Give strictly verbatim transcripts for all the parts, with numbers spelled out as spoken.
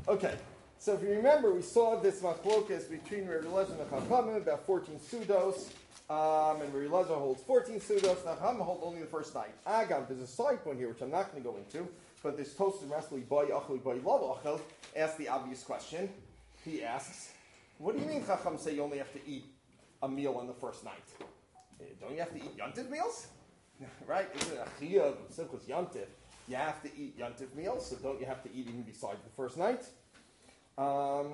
Okay, so if you remember, we saw this machlokas between Rabbi Eliezer and Chachamim, about fourteen sudos, um, and Rabbi Eliezer holds fourteen sudos, and Chachamim hold only the first night. Agav, there's a side point here, which I'm not going to go into, but this Tosfos Rasli Boy Achel Boy Lav Achel asks the obvious question. He asks, what do you mean Chacham say you only have to eat a meal on the first night? Don't you have to eat Yontif meals? Right? Isn't it a chiyuv of Simchas Yontif? You have to eat Yontif meals, so don't you have to eat even besides the first night? Um,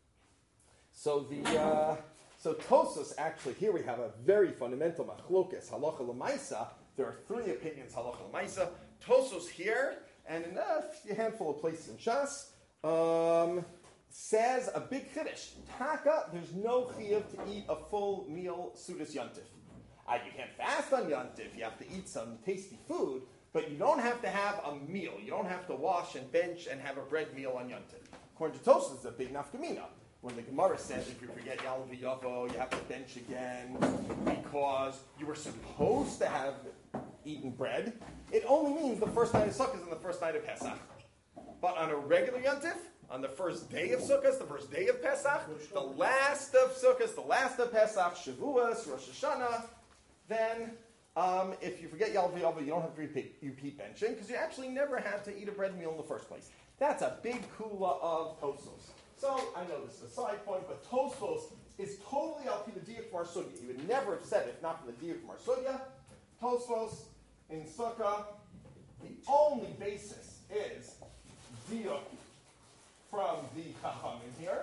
so the uh, so Tosfos actually here we have a very fundamental machlokas halacha l'maisa. There are three opinions halacha l'maisa. Tosfos here and in a handful of places in Shas um, says a big chiddush. Taka, there's no chiyuv to eat a full meal sudas Yontif. Uh, you can't fast on Yontif. You have to eat some tasty food, but you don't have to have a meal. You don't have to wash and bench and have a bread meal on Yontif. According to Tosfos, it's a big nafkamina. When the Gemara says if you forget Yal v'Yavo, you have to bench again because you were supposed to have eaten bread, it only means the first night of Sukkot and the first night of Pesach. But on a regular Yontif, on the first day of Sukkot, the first day of Pesach, the last of Sukkot, the last of Pesach, Shavuos, Rosh Hashanah, then um, if you forget Yal v'Yavo, you don't have to repeat, repeat benching because you actually never had to eat a bread meal in the first place. That's a big kula of Tosfos. So, I know this is a side point, but Tosfos is totally al pi the diuk from our sugya. He would never have said it if not from the diuk from our sugya. Tosfos in Sukkah, the only basis is diuk from the Chachamim here,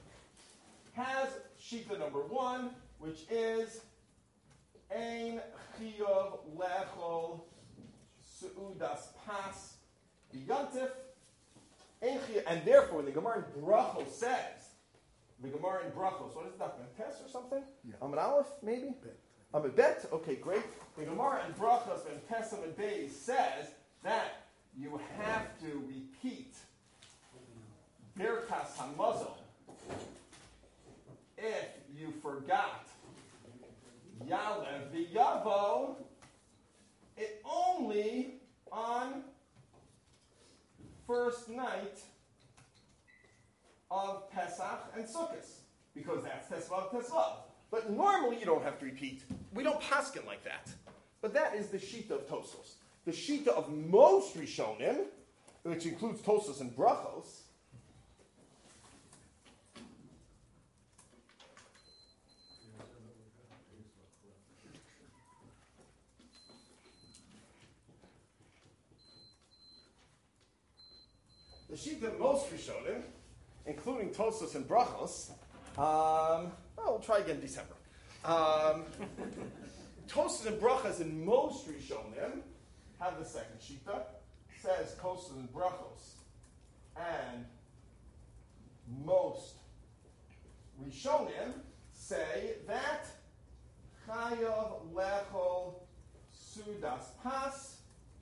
has shita number one, which is ein chiyuv lechol su'udas pas b'yantif. And therefore, when the Gemara in Brachos says, the Gemara in Brachos, what is that, a test or something? Yeah. I'm an Aleph, maybe? Bet. I'm a bet? Okay, great. The Gemara in Brachos and Pesach and Beis says that you have to repeat Birkas HaMazon if you forgot Yalev v'Yavo, it only on first night of Pesach and Sukkot, because that's Tesvav Tesvav. But normally you don't have to repeat. We don't paskin like that. But that is the shita of Tosfos. The shita of most Rishonim, which includes Tosfos and Brachos, the sheet of most Rishonim, including Tosfos and Brachos, um, oh, we'll try again in December. Um, Tosfos and Brachos in most Rishonim have the second shita, says Tosfos and Brachos, and most Rishonim say that Chayav lechol sudas pas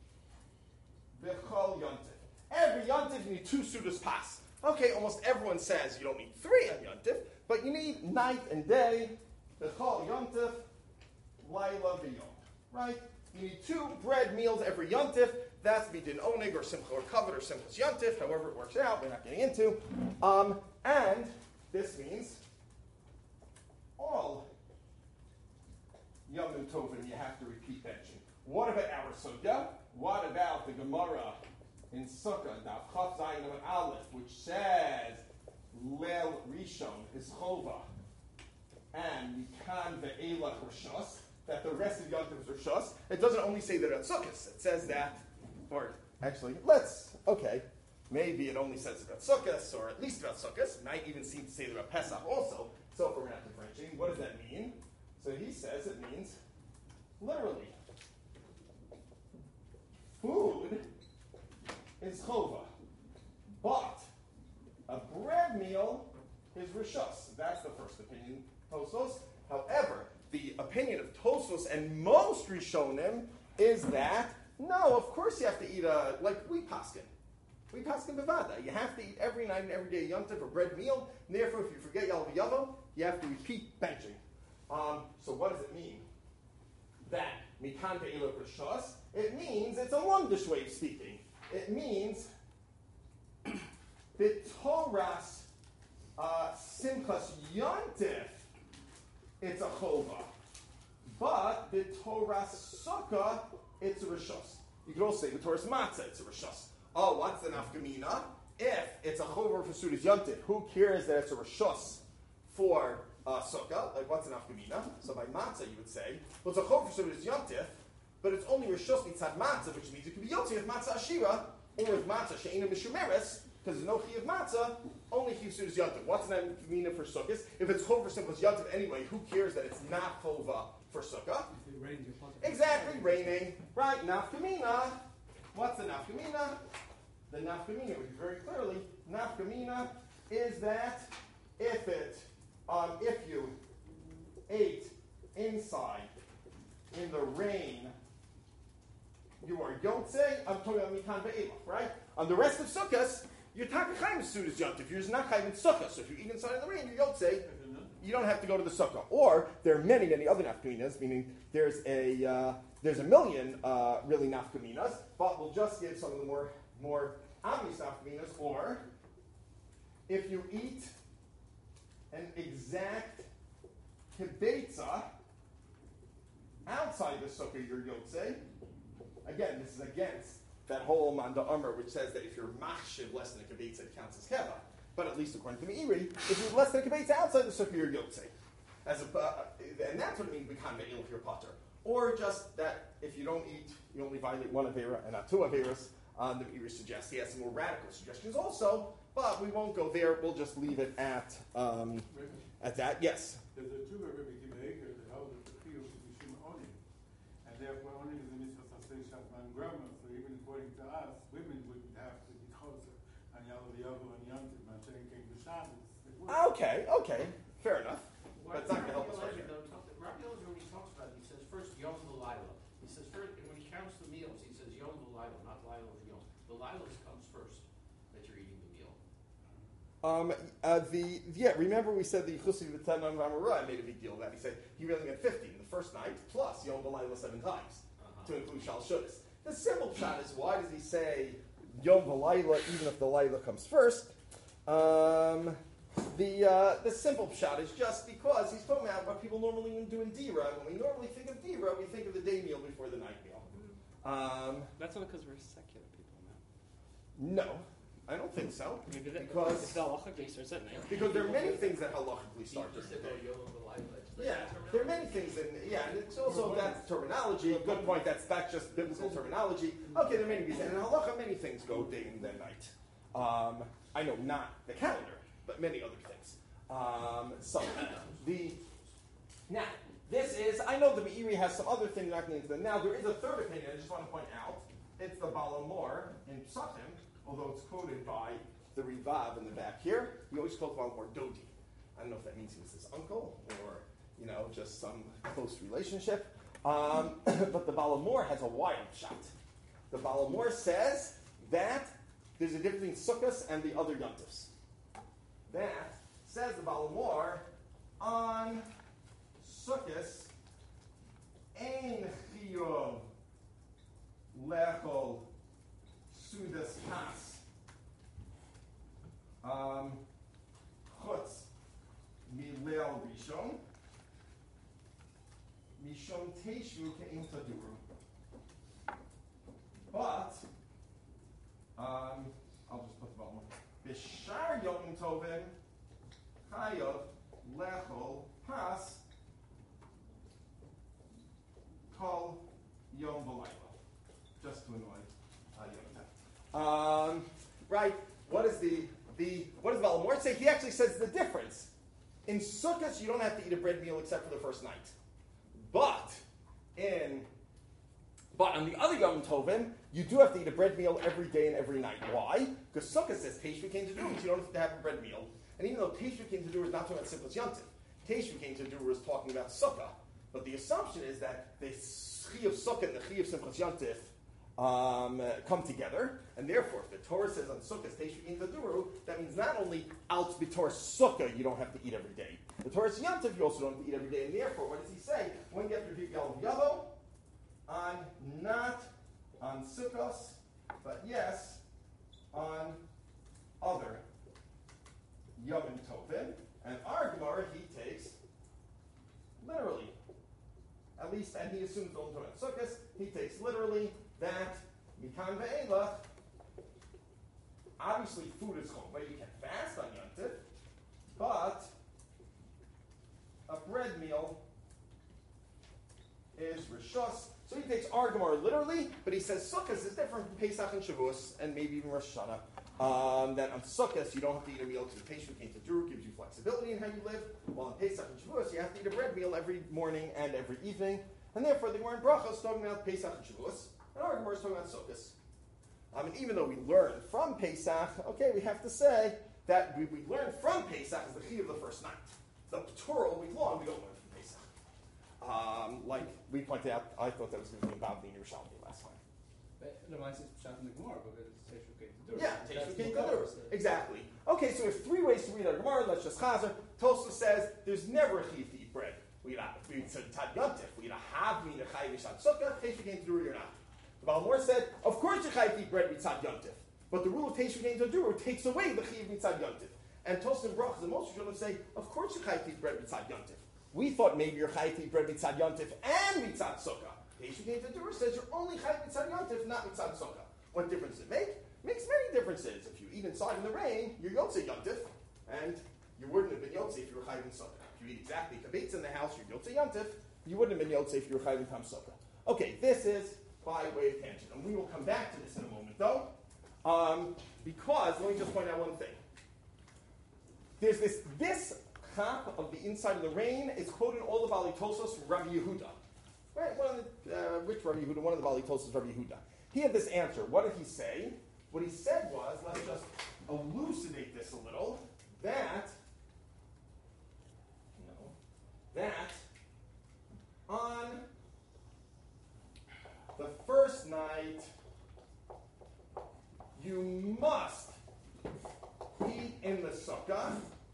b'chol yontif. Every Yontif, you need two sudas pas. Okay, almost everyone says you don't need three on Yontif, but you need night and day, b'chol Yontif, laila v'yom. Right? You need two bread meals every Yontif. That's b'din onig or simcha or kavod or simchas Yontif, however it works out, we're not getting into. Um, and this means all Yom Tovim you have to repeat benching. What about our sugya? What about the Gemara in Sukkah, Daf Chaf Zayin Amud Aleph, which says Leil Rishon is Chova and Mikan ve'elach Rishos, that the rest of Yontif is Rishos. It doesn't only say that at Sukkot. It says that, or actually, let's, okay, maybe it only says about Sukkot, or at least about Sukkot. It might even seem to say that about Pesach also. So if we're not differentiating, what does that mean? So he says it means literally food is chova, but a bread meal is rishos. That's the first opinion, Tosfos. However, the opinion of Tosfos and most Rishonim is that, no, of course you have to eat a, like we paskin. We paskin bevada. You have to eat every night and every day yontif, a bread meal, and therefore if you forget Yal v'Yavo, you have to repeat benching. Um, so what does it mean? That, mikan ve'elok rishos, it means, it's a longish way of speaking. It means B'toras uh, Simchas Yontif, it's a chova. But B'toras Sukkah, it's a rishos. You could also say B'toras Matzah, it's a rishos. Oh, what's the nafkamina? If it's a chover for Sudas Yontif, who cares that it's a rishos for uh, Sukkah? Like, what's an nafkamina? So by Matzah, you would say, well, it's a chover for Sudas Yontif, but it's only rishos mitzad Matzah, which means it could be Yontif with Matzah Ashira, or with Matzah She'ena Mishumeres, because there's no chi of Matzah, only chi of Sudas Yontif. What's an nafkamina for Sukkahs? If it's chover for Simchas Yontif anyway, who cares that it's not chova for Sukkah? Exactly, raining. Right, nafkamina. What's the nafkamina? The nafkamina, we very clearly, nafkamina is that if it, um, if you ate inside in the rain, you are yotze. I'm talking about mikan ve'elach, right? On the rest of sukkahs, you're takachayim sudas yontif. You're just not chayim in sukkah. So if you eat inside in the rain, you're yotze. You don't have to go to the sukkah. Or there are many, many other nafkaminas, meaning there's a uh, there's a million uh, really nafkaminas, but we'll just give some of the more more obvious nafkaminas. Or if you eat an exact kibetza outside the sukkah, you're yotze. Again, this is against that whole manda umar, which says that if you're machshiv less than a kibetza, it counts as keva. But at least according to Meiri, if you're less than a kibetza outside the sukkah, you're yotze. As a, uh, and that's what it means b'kan ve'il if you're potter. Or just that if you don't eat, you only violate one avera and not two averas. Um, the Meiri suggests he has some more radical suggestions also, but we won't go there. We'll just leave it at um, at that. Yes. There's a two Rebbe Kimeikah that held that the chiyuv is mishum onim, and therefore onim is a mitzvah sasei shatman grama. So even according to us, women wouldn't have to be choser on Yalav Yavu and Yantiv. Okay, okay, fair enough. But it's not going to help us right here. Rabbi Elazar, when he talks about it, he says first Yom V'Laila. He says first, and when he counts the meals, he says Yom V'Laila, not Laila V'Yom. The Lailas comes first, that you're eating the meal. Um, uh, the yeah, remember we said the Chusi V'Tanan V'Amara made a big deal of that. He said he really meant fifteen the first night plus Yom V'Laila seven times uh-huh. to include Shal Shudas. The simple shot is why does he say Yom V'Laila even if the Laila comes first? Um, the uh, the simple shot is just because he's talking about what people normally do in Dira. When we normally think of Dira, we think of the day meal before the night meal. Um, That's not because we're secular people now. No, I don't think so. Maybe that, because if the halachically starts at night. Because there are many things that halachically start during the day. Yeah, there are many things, and yeah, and it's also that's terminology. Good point. That's that's just biblical terminology. Okay, there are many reasons, and in halacha, many things go day and then night. Um, I know not the calendar, but many other things. Um, so the now this is I know the Meiri has some other things not into them. Now there is a third opinion. I just want to point out. It's the Balamor in Psachim, although it's quoted by the Rivav in the back here. We always call Balamor Dodi. I don't know if that means he was his uncle or you know just some close relationship. Um, but the Balamor has a wild shot. The Balamor says that there's a difference between Sukkos and the other Yontifs. That, says the Balamor, on Sukkos, Ein Chiyuv Lechol Sudas Pas. Um, Chutz Milel Rishon. Mishon Teishu Ke'im Taduru. But, Um, I'll just put the bottom one. Bishar Yom Tovim Chayav Lechol Pas Kol Yom V'Layla. Just to annoy uh, Yom Um Right. What is the the what does Balamor say? He actually says the difference. In Sukkot, you don't have to eat a bread meal except for the first night. But in But on the other Yom Tovim, you do have to eat a bread meal every day and every night. Why? Because Sukkah says Teshuvah came to do, you don't have to have a bread meal. And even though Teshuvah came to do is not talking about Simchas Yontif, Teshuvah came to do was talking about Sukkah. But the assumption is that the Chi of Sukkah and the Chi of Simchas Yontif um, uh, come together, and therefore, if the Torah says on Sukkah Teshuvah came to do, that means not only out b'Torah Sukkah you don't have to eat every day. The Torah Yontif you also don't have to eat every day, and therefore, what does he say? When you have to repeat Yalav Yavo, on not on Sukkos, but yes, on other he takes literally that mikan ve'elach. Obviously, food is chova. You can fast on Yom Tov, but a bread meal is rishus. So he takes our Gemara literally, but he says Sukkot is different from Pesach and Shavuos, and maybe even Rosh Hashanah. Um, that on Sukkot you don't have to eat a meal because the patient came to Drew gives you flexibility in how you live. While on Pesach and Shavuos you have to eat a bread meal every morning and every evening. And therefore the Gemara in Brachos is talking about Pesach and Shavuos, and our Gemara is talking about Sukkot. Um, and even though we learn from Pesach, okay, we have to say that we, we learn from Pesach is the key of the first night. The Torah all week long we don't learn from Pesach. Um, like we pointed out, I thought that was going to be about the Yerushalmi last time. The Ramai says Pshat in the Gemara because it's Teishu Kei Tadur. Yeah, Teishu Kei Tadur. Exactly. Okay, so we have three ways to read our Gemara. Let's just chazer. Tosfos says there's never a chiv to eat bread. We eat a we eat Tad Yontif. We eat a hav, we eat a chayiv Yishad Sukkah. Teishu Kei Tadur, you're not. The Baal Mor said, of course you chayiv to eat bread mitzad Yontif, but the rule of Teishu Kei Tadur takes away the chiv mitzad Yontif. And Tosfos and Brachos and most Rishonim say, of course you chayiv to eat bread mitzad Yontif. We thought maybe you're chayiv to eat bread mitzad Yontif and mitzad Sukkah. Teishu Kei Tadur says you're only chayiv mitzad Yontif, not mitzad Sukkah. What difference does it make? It makes many differences. If you eat inside in the rain, you're Yotzei Yontif, and you wouldn't have been Yotzei if you were chayiv in Sukkah. If you eat exactly kabeitz in the house, you're Yotzei Yontif. You wouldn't have been Yotzei if you were chayiv in Tam Sukkah. Okay, this is by way of tangent, and we will come back to this in a moment, though, um, because let me just point out one thing. There's this this chap of the inside of the rain is quoted all the Bali Tosos from Rabbi Yehuda. Right? One of the, uh, which Rabbi Yehuda? One of the Bali Tosos, Rabbi Yehuda. He had this answer. What did he say? What he said was, let's just elucidate this a little, that, no, that on the first night you must eat in the sukkah,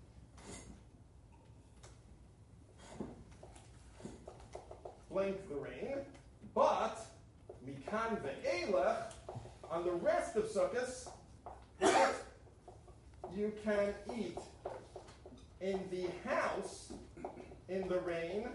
blink the rain, but mikan ve'elech, on the rest of sukkahs, you can eat in the house in the rain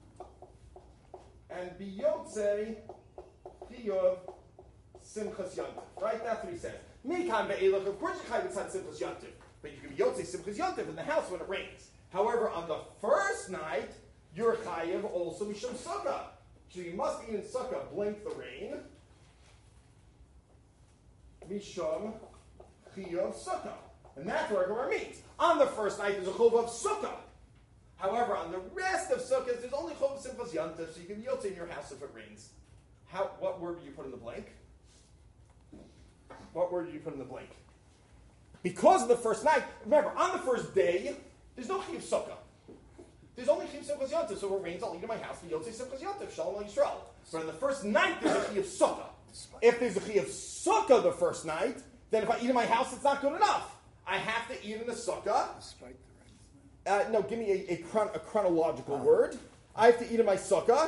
and be yotzei chiyuv simchas yontif. Right? That's what he says. Mikan ve'elech, of course you chayiv tzad simchas yontif, but you can be yotzei simchas yontif in the house when it rains. However, on the first night, you're chayiv also mishum sukkah. So you must eat in sukkah, blink the rain, mishum chiyuv sukkah. And that's what our Gemara means. On the first night, there's a chov of sukkah. However, on the rest of sukkahs, there's only chov of simchas yontif, so you can be yotzei in your house if it rains. How? What word do you put in the blank? What word do you put in the blank? Because of the first night, remember, on the first day, there's no chiyuv sukkah. There's only chiyuv simchas yontif, so when it rains, I'll eat in my house, be yotzei simchas yontif, shalom al Yisrael. But on the first night, there's a chiyuv sukkah. If there's a chiyuv sukkah the first night, then if I eat in my house, it's not good enough. I have to eat in the sukkah. Despite the rain. Uh, no, give me a, a, chron- a chronological oh. word. I have to eat in my sukkah.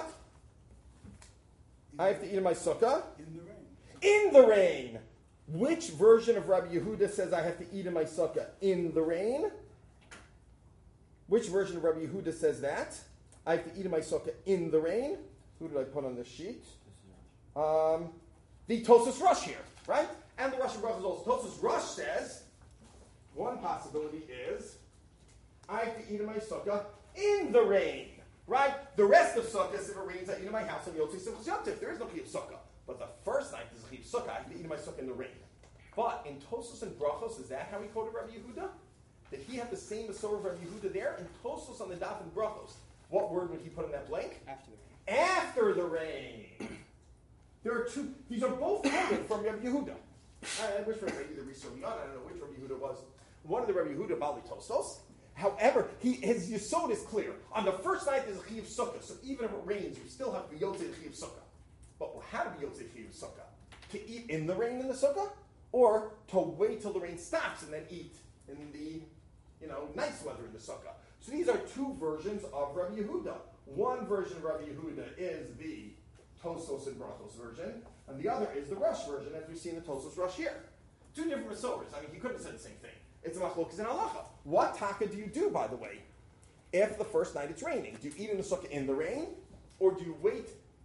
In I have to eat in my sukkah. In the rain. In the rain. Which version of Rabbi Yehuda says I have to eat in my sukkah in the rain? Which version of Rabbi Yehuda says that? I have to eat in my sukkah in the rain. Who did I put on this sheet? Um, the Tosas Rush here, right? And the Russian Brachos also. Tosas Rush says, one possibility is, I have to eat in my sukkah in the rain, right? The rest of sukkahs, if it rains, I eat in my house on Yotzei Simchas Yontif. There is no chiyuv sukkah. But the first night is a chiyuv sukkah. I have to eat in my sukkah in the rain. But in Tosas and Brachos, is that how he quoted Rabbi Yehuda? Did he have the same Masorah of Rabbi Yehuda there? In Tosas on the Daf and Brachos, what word would he put in that blank? After the rain. After the rain. There are two. These are both quoted from Rabbi Yehuda. I, I wish Rabbi either Rishonim. I don't know which Rabbi Yehuda was. One of the Rabbi Yehuda Bali Tostos. However, he, his Yesod is clear. On the first night, there's a chiyuv sukkah. So even if it rains, you still have to be yotzei chiyuv sukkah. But how to be yotzei chiyuv sukkah? To eat in the rain in the sukkah, or to wait till the rain stops and then eat in the, you know, nice weather in the sukkah. So these are two versions of Rabbi Yehuda. One version of Rabbi Yehuda is the Tosfos and Brachos version, and the other is the Rush version, as we see in the Tosfos Rush here. Two different Masorahs. I mean, he could have said the same thing. It's a machlokas in halacha. What taka do you do, by the way, if the first night it's raining? Do you eat in the sukkah in the rain, or do you wait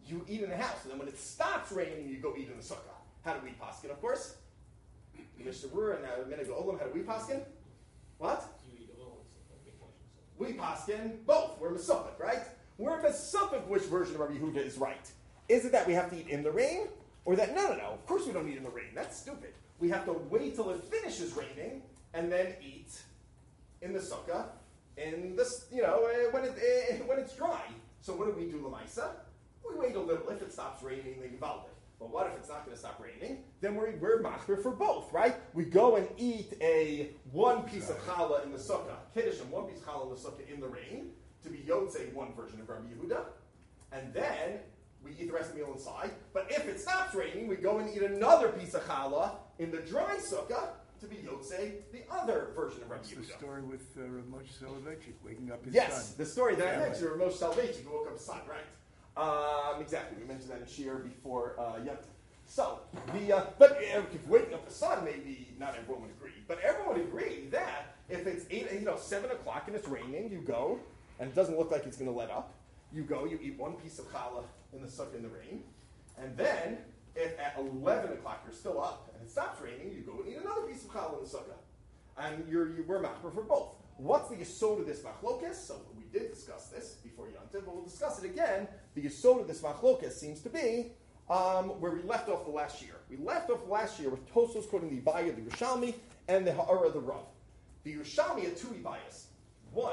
you eat in the house. And then when it stops raining, you go eat in the sukkah. How do we paskin, of course? Mister Brewer and now Minhag Olam, how do we paskin? What? You eat alone, so We paskin both. We're Mesopik, right? We're Mesopik which version of Rabbi Yehuda is right. Is it that we have to eat in the rain? Or that, no, no, no, of course we don't eat in the rain. That's stupid. We have to wait till it finishes raining and then eat in the sukkah in this, you know, uh, when, it, uh, when it's dry. So what do we do, Lamaisa? We wait a little. If it stops raining, then Yivaldik. But what if it's not going to stop raining? Then we're, we're machmir for both, right? We go and eat a one piece of challah in the sukkah, kiddush and one piece of challah in the sukkah in the rain, to be yotzei, one version of Rabbi Yehuda. And then we eat the rest of the meal inside. But if it stops raining, we go and eat another piece of challah in the dry sukkah to be yotzei, the other version of Rabbi What's the Yehuda. story with uh, Rav Moshe Soloveitchik waking up his Yes, son? the story that I Family. mentioned, Rav Moshe Soloveitchik, who woke up his son, right? Um, exactly, we mentioned that in Shir before uh, Yom Tov. So, the, uh, but uh, if waking up the sun, maybe not everyone would agree, but everyone would agree that if it's eight, you know, seven o'clock and it's raining, you go, and it doesn't look like it's going to let up, you go, you eat one piece of challah in the sukkah in the rain, and then if at eleven o'clock you're still up and it stops raining, you go and eat another piece of challah in the sukkah. And you're, you were machmer for both. What's the yesod of this machlokas? So we did discuss this before Yom Tov, but we'll discuss it again. The yesod of this machlokas seems to be um, where we left off the last year. We left off last year with Tosos quoting the Ibaya, the Yerushalmi, and the Ha'ara, the Rav. The Yerushalmi had two Ibayas. One,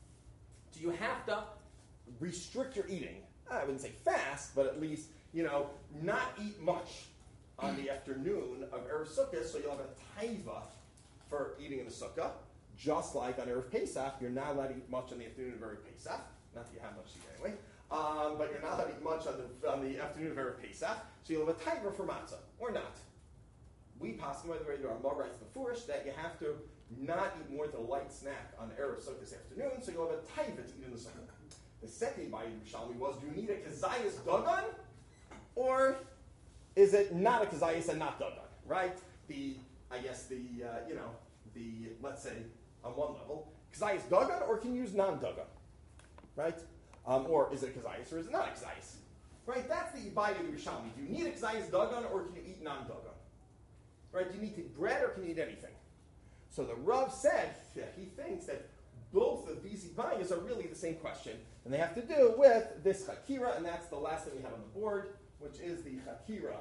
do you have to restrict your eating? I wouldn't say fast, but at least, you know, not eat much on the afternoon of Erev Sukkah, so you'll have a taiva for eating in the sukkah. Just like on Erev Pesach, you're not allowed to eat much on the afternoon of Erev Pesach. Not that you have much to eat anyway. Um, but you're not allowed to eat much on the, on the afternoon of Erev Pesach. So you'll have a taiva for matzah, or not. We pass by the way there are more rights before us that you have to not eat more than a light snack on Erev Sukkah this afternoon, so you'll have a taiva to eat in the sukkah. The second by Yerushalmi was, do you need a kazayas dagan, or is it not a kazayas and not dagan, right? The, I guess the, uh, you know, the, let's say, on one level, kazayas dagan, or can you use non-dagan, right? Um, or is it a kazayas, or is it not a kazayas? Right, that's the Ibaya Yerushalmi. Do you need a kazayas dagan, or can you eat non-dagan? Right, do you need to eat bread, or can you eat anything? So the Rav said that he thinks that both of these Ibayas are really the same question, and they have to do with this Chakira, and that's the last thing we have on the board, which is the Chakira,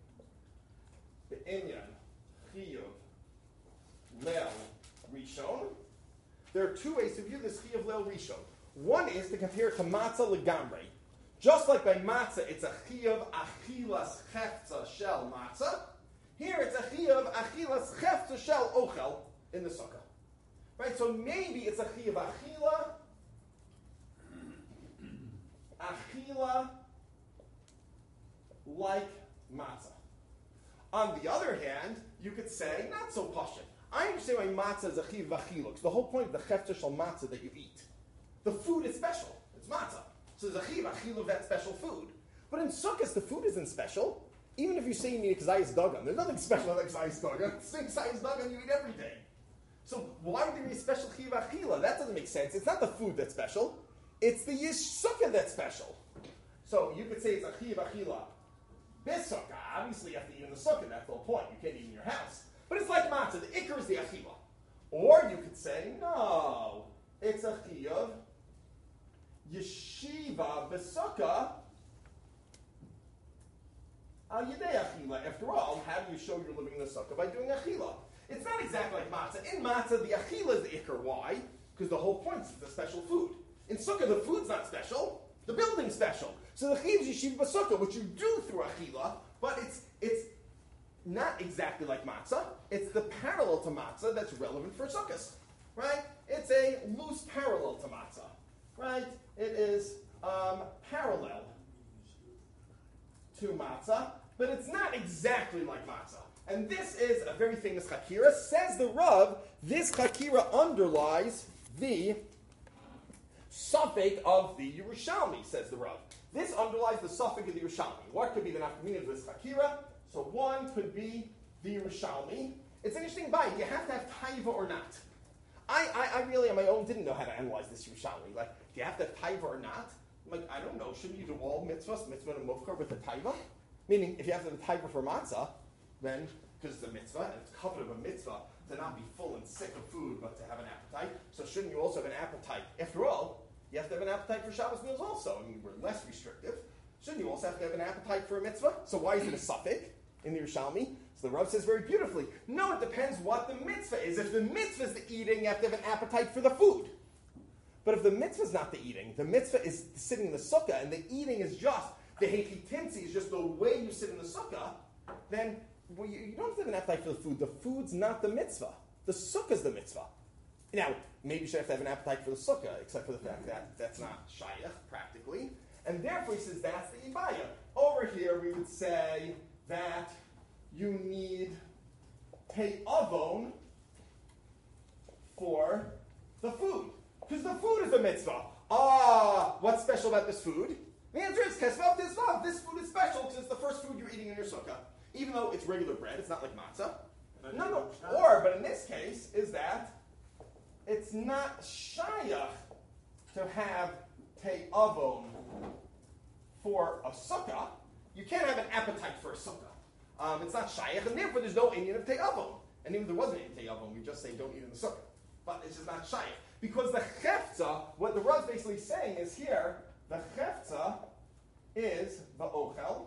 the Inyan, Chiyuv, Leil, Rishon. There are two ways to view this Chiyuv, Leil, Rishon. One is to compare it to Matzah Legamrei. Just like by Matzah, it's a Chiyuv Achilas Chefza Shel Matzah. Here it's a Chiyuv Achilas Chefza Shel Ochel in the Sukkah. Right, so maybe it's a Chiyuv Achila, Achila, like matzah. On the other hand, you could say, not so pashut. I understand why matzah is a Chiyuv Achila, because the whole point of the Chefza Shel Matzah that you eat, the food is special. It's matzah. So there's a Chiyuv Achila of that special food. But in Sukkot, the food isn't special. Even if you say you need a Kazayas Dagan, there's nothing special about Kazayas Dagan. It's the same Kazayas Dagan you eat every day. So why would there be a special Chiyuv Achila? That doesn't make sense. It's not the food that's special. It's the Yisukkah that's special. So you could say it's a Chiyuv Achila. This Sukkah, obviously you have to eat in the Sukkah. That's the whole point. You can't eat in your house. But it's like matzah. The Iker is the Achila. Or you could say, no, it's a Chiyuv Yeshiva B'Sukkah Al Yedei Achila. After all, how do you show you're living in the Sukkah? By doing Achila. It's not exactly like matzah. In matzah, the achila is the ikar. Why? Because the whole point is it's a special food. In sukkah, the food's not special. The building's special. So the chiyuv yeshiva b'sukkah, which you do through achila, but it's it's not exactly like matzah. It's the parallel to matzah that's relevant for sukkahs, right? It's a loose parallel to matzah, right? It is um, parallel to matzah, but it's not exactly like matzah. And this is a very famous Chakira. Says the Rav, this Chakira underlies the suffix of the Yerushalmi, says the Rav. This underlies the suffix of the Yerushalmi. What could be the nafkamina of this Chakira? So one could be the Yerushalmi. It's an interesting bite. You have to have taiva or not. I, I, I really, on my own, didn't know how to analyze this Yerushalmi. Like, do you have to have taiva or not? Like, I don't know, shouldn't you do all mitzvahs, mitzvah and mufkar with the taiva? Meaning, if you have to have a taiva for matzah, then, because it's a mitzvah, and it's covered of a mitzvah, to not be full and sick of food, but to have an appetite, so shouldn't you also have an appetite? After all, you have to have an appetite for Shabbos meals also. I mean, we're less restrictive. Shouldn't you also have to have an appetite for a mitzvah? So why is it a suffix in the Yerushalmi? So the Rav says very beautifully, no, it depends what the mitzvah is. If the mitzvah is the eating, you have to have an appetite for the food. But if the mitzvah is not the eating, the mitzvah is sitting in the sukkah, and the eating is just, the hechitinsi is just the way you sit in the sukkah, then well, you, you don't have to have an appetite for the food. The food's not the mitzvah. The sukkah is the mitzvah. Now, maybe you should have to have an appetite for the sukkah, except for the fact that that's not shayach, practically. And therefore he says that's the ibaya. Over here we would say that you need te'avon for the food. Because the food is the mitzvah. Ah, what's special about this food? The answer is kesvav tisvav. This food is special because it's the first food you're eating in your sukkah. Even though it's regular bread, it's not like matzah. No, no. Or, but in this case, is that it's not shayach to have te'avon for a sukkah. You can't have an appetite for a sukkah. Um, it's not shayach, and therefore there's no Indian of te'avon. And even if there wasn't any te'avon, we just say don't eat in the sukkah. But it's just not shayach. Because the chefza, what the Rav's basically saying is here, the chefza is the ochel,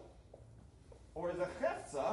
or the chefza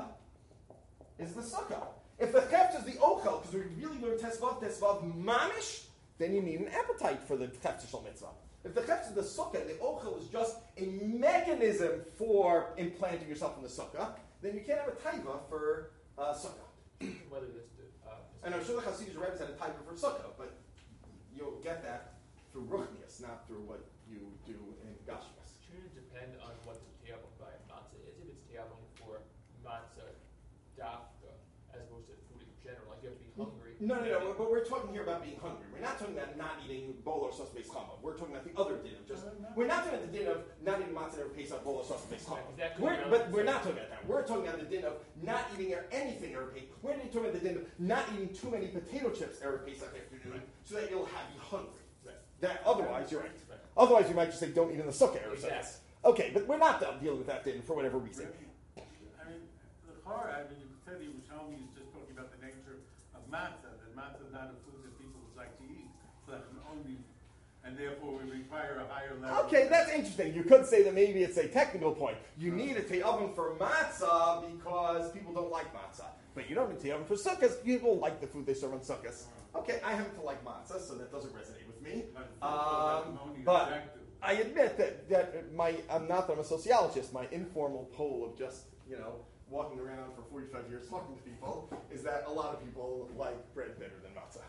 is the sukkah. If the chefza is the ochel, because we really learn tesvav, tesvav mamish, then you need an appetite for the chefza shel mitzvah. If the chefza is the sukkah, the ochel is just a mechanism for implanting yourself in the sukkah, then you can't have a taiva for uh, sukkah. Whether this, uh, and I'm sure the Hasidic rabbis had a taiva for sukkah, but you'll get that through ruchnius, not through what you do in gashmias. Shouldn't it depend on what the teyavon by matzah is? If it's teyavon for matzah dafka, as opposed to food in general, like you have to be hungry. No, no, no, but we're talking here about being hungry. We're not talking about not eating bol or sos based chama. We're talking about the other din of just. We're not talking about the din of not eating matzah or pesach bol or sos based chama. We're, but we're not talking about that. We're talking about the din of not eating anything erev pesach. We're talking about the din of not eating too many potato chips erev pesach afternoon, so that you'll have you hungry. Right. That otherwise, you're right. Right. Otherwise, you might just say don't eat in the sukkah erev Exactly. pesach. Okay, but we're not done dealing with that din for whatever reason. I mean, the Torah, I mean, you said he was telling me he's just talking about the nature of matzah, that matzah is not a food that people would like to eat. So that can only, and therefore we require a higher level. Okay, that's interesting. You could say that maybe it's a technical point. You need a te'avon for matzah because people don't like matzah. But you don't need te'avon for sukkahs. People like the food they serve on sukkahs. Okay, I happen to like matzah, so that doesn't resonate with me. Um, but I admit that, that my, I'm not that I'm a sociologist. My informal poll of just, you know, walking around for forty-five years talking to people is that a lot of people like bread better than matzah.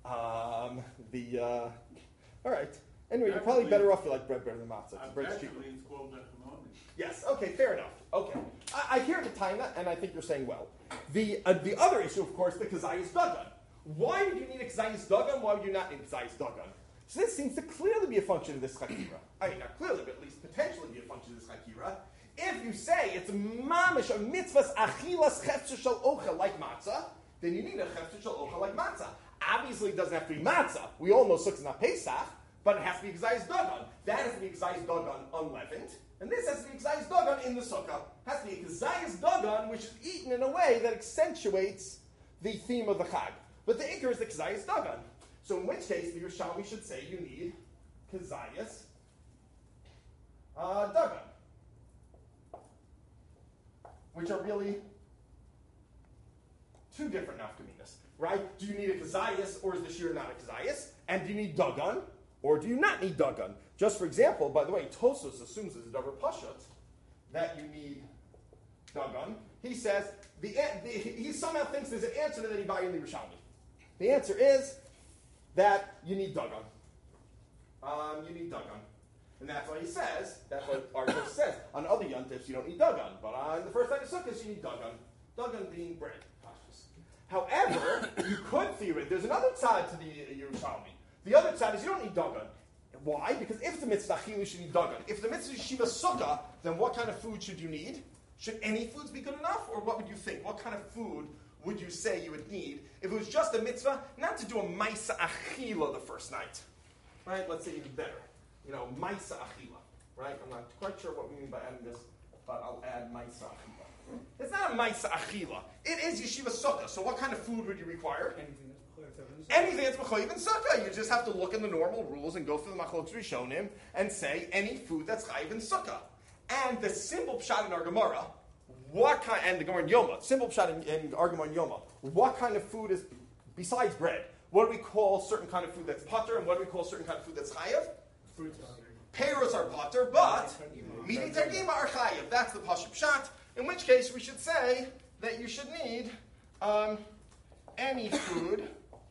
Um, the, uh, all right. Anyway, you're probably better off if you like bread better than matzah. 'Cause bread's cheaper. Actually, it's called mechemoni. Yes, okay, fair enough. Okay. I, I hear the time, and I think you're saying well. The uh, the other issue, of course, the kazayis dagan. Why would you need a kazayis dagan? Why would you not need a kazayis dagan? So this seems to clearly be a function of this chakira. I mean, not clearly, but at least potentially be a function of this chakira. If you say it's mamish, a mitzvahs achilas chefzer shel ocha like matzah, then you need a chefzer shel ocha like matzah. Obviously, it doesn't have to be matzah. We all know sukkah is not Pesach, but it has to be kazayis dagan. That has to be kazayis dagan unleavened. And this has to be kazayis dagan in the sukkah. It has to be kazayis dagan, which is eaten in a way that accentuates the theme of the chag. But the ikar is the kazayis dagan. So in which case, the Yerushalmi should say you need kazayis uh, dagan, which are really two different nafkaminas, right? Do you need a kazayis, or is the shir not a kazayis? And do you need dagan, or do you not need dagan? Just for example, by the way, Tosos assumes as a davar pashut that you need dagan. He says the, the he somehow thinks there's an answer to that ibaya in the Yerushalmi. The answer is that you need dagan. Um, you need dagan. And that's why he says, that's what Arthur says. On other yontifs, you don't need dagan. But on the first night of Sukkot, you need dagan. Dagan being bread. However, you could theoretically, there's another side to the Yerushalmi. The other side is you don't need dagan. Why? Because if the mitzvah chilu should need dagan. If the mitzvah is shiva sukkah, then what kind of food should you need? Should any foods be good enough? Or what would you think? What kind of food would you say you would need if it was just a mitzvah, not to do a maisa achila the first night? Right? Let's say even better. You know, maisa achila. right? I'm not quite sure what we mean by adding this, but I'll add Maisa Achila. It's not a Maisa Achila. It is Yeshiva Sukkah. So what kind of food would you require? Anything Anything that's that's Mechoyev in Sukkah. You just have to look in the normal rules and go through the Machlokes Rishonim and say any food that's Chayiv in Sukkah. And the simple pshat in our Gemara, what kind, and the Gemara in Yoma, simple pshat in, in our Gemara in Yoma, what kind of food is, besides bread, what do we call certain kind of food that's pater, and what do we call certain kind of food that's Chayiv? fruits. Peiros are pater, but midi targima are Chayiv. That's the Pashup pshat, in which case we should say that you should need um, any food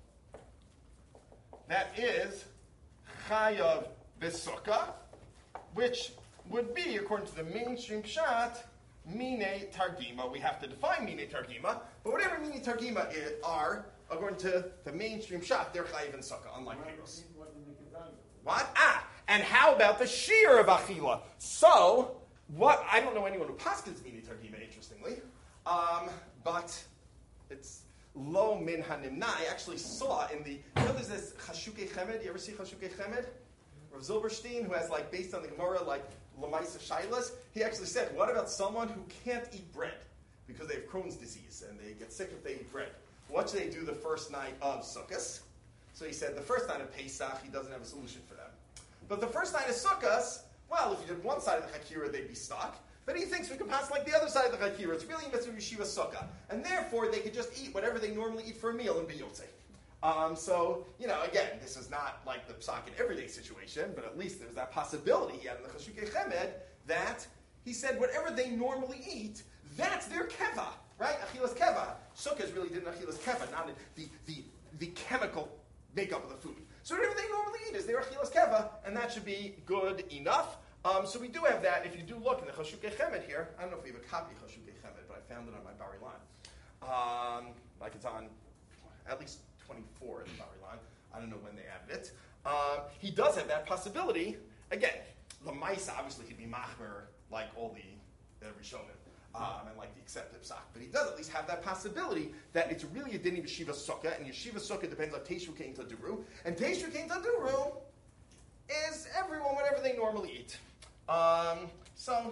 that is Chayav B'Sukkah, which would be, according to the mainstream pshat, Mine Targima. We have to define Mine Targima, but whatever Mine Targima is, are, according to the mainstream pshat, they're Chayav and Sukkah, unlike Peiros. What? Ah, and how about the shear of Achila? So, what, I don't know anyone who paskins Mine Targima, interestingly, um, but it's Lo min hanimna. I actually saw in the, you know, there's this Chashukei Chemed. You ever see Chashukei Chemed? Rav Zilberstein, who has, like, based on the Gemara, like, Lamaisa Shailas, he actually said, what about someone who can't eat bread because they have Crohn's disease and they get sick if they eat bread? What should they do the first night of Sukkot? So he said, the first night of Pesach, he doesn't have a solution for them. But the first night of Sukkot, well, if you did one side of the Hakira, they'd be stuck. But he thinks we can pass like the other side of the Chakira. It's really Mitzvah Yeshiva Sukkah. And therefore, they could just eat whatever they normally eat for a meal and be Yotzei. Um, so, you know, again, this is not like the Psak in everyday situation, but at least there's that possibility, yeah, in the Chashukei Chemed, that he said whatever they normally eat, that's their keva, right? Achilas keva. Sukkahs really didn't achilas keva, not the, the, the chemical makeup of the food. So whatever they normally eat is their achilas keva, and that should be good enough. Um, so we do have that. If you do look in the Chashukei Chemed here, I don't know if we have a copy of Chashukei Chemed, but I found it on my Bari line. Um, like it's on at least twenty-four in the Bari line. I don't know when they added it. Um, he does have that possibility. Again, Lamaisa obviously could be Machmer like all the, the Rishonim, um, and like the accepted Psak. But he does at least have that possibility that it's really a din of Yeshiva Sukkah, and Yeshiva Sukkah depends on Teishu Kein Taduru, and Teishu Kein Taduru is everyone whatever they normally eat. Um, so,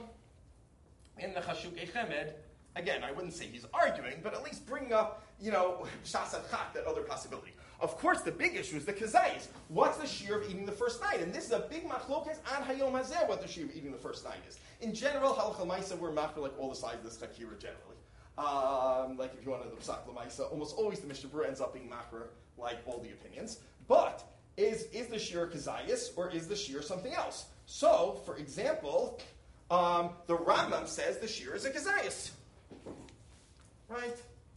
in the Chashukei Chemed, again, I wouldn't say he's arguing, but at least bringing up, you know, Shasat Chak, that other possibility. Of course, the big issue is the Kazayis. What's the shear of eating the first night? And this is a big machlokes on Hayom Hazeh, what the shear of eating the first night is. In general, Halachah Maisa, we're machmer like all the sides of this Chakira generally. Um, like if you want to the Psak Lamaisa, almost always the Mishnah Berurah ends up being machmer like all the opinions. But, is, is the shear Kazayis, or is the shear something else? So, for example, um, the Rambam says the shear is a Kazayis. Right?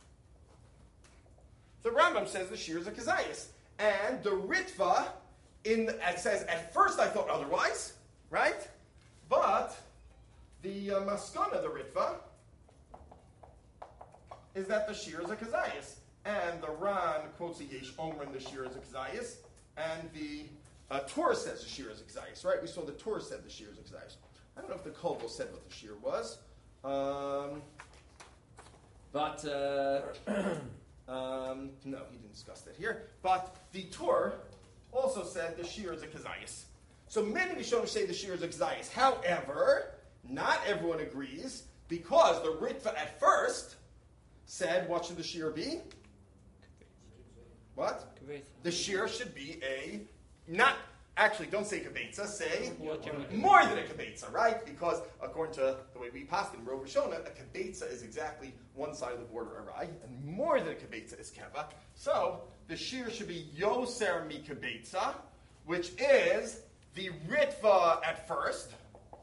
The Rambam says the shear is a Kazayis. And the Ritva, in the, it says, at first I thought otherwise, right? But the uh, Maskana, the Ritva, is that the shear is a Kazayis. And the Ran quotes a Yesh Omrin, the shear is a Kazayis. And the Uh, Torah says the shear is a Kazayis, right? We saw the Torah said the shear is a Kazayis. I don't know if the Kolbo said what the shear was. Um, but, uh, um, no, he didn't discuss that here. But the Torah also said the shear is a Kazayis. So many Rishonim say the shear is a Kazayis. However, not everyone agrees, because the Ritva at first said, what should the shear be? What? The shear should be a Not, actually, don't say kibetza, say more than a kibetza, right? Because according to the way we pass in Rov Rishona, a kibetza is exactly one side of the border arai, and more than a kibetza is keva. So, the shear should be yoser mi kibetza, which is the ritva at first,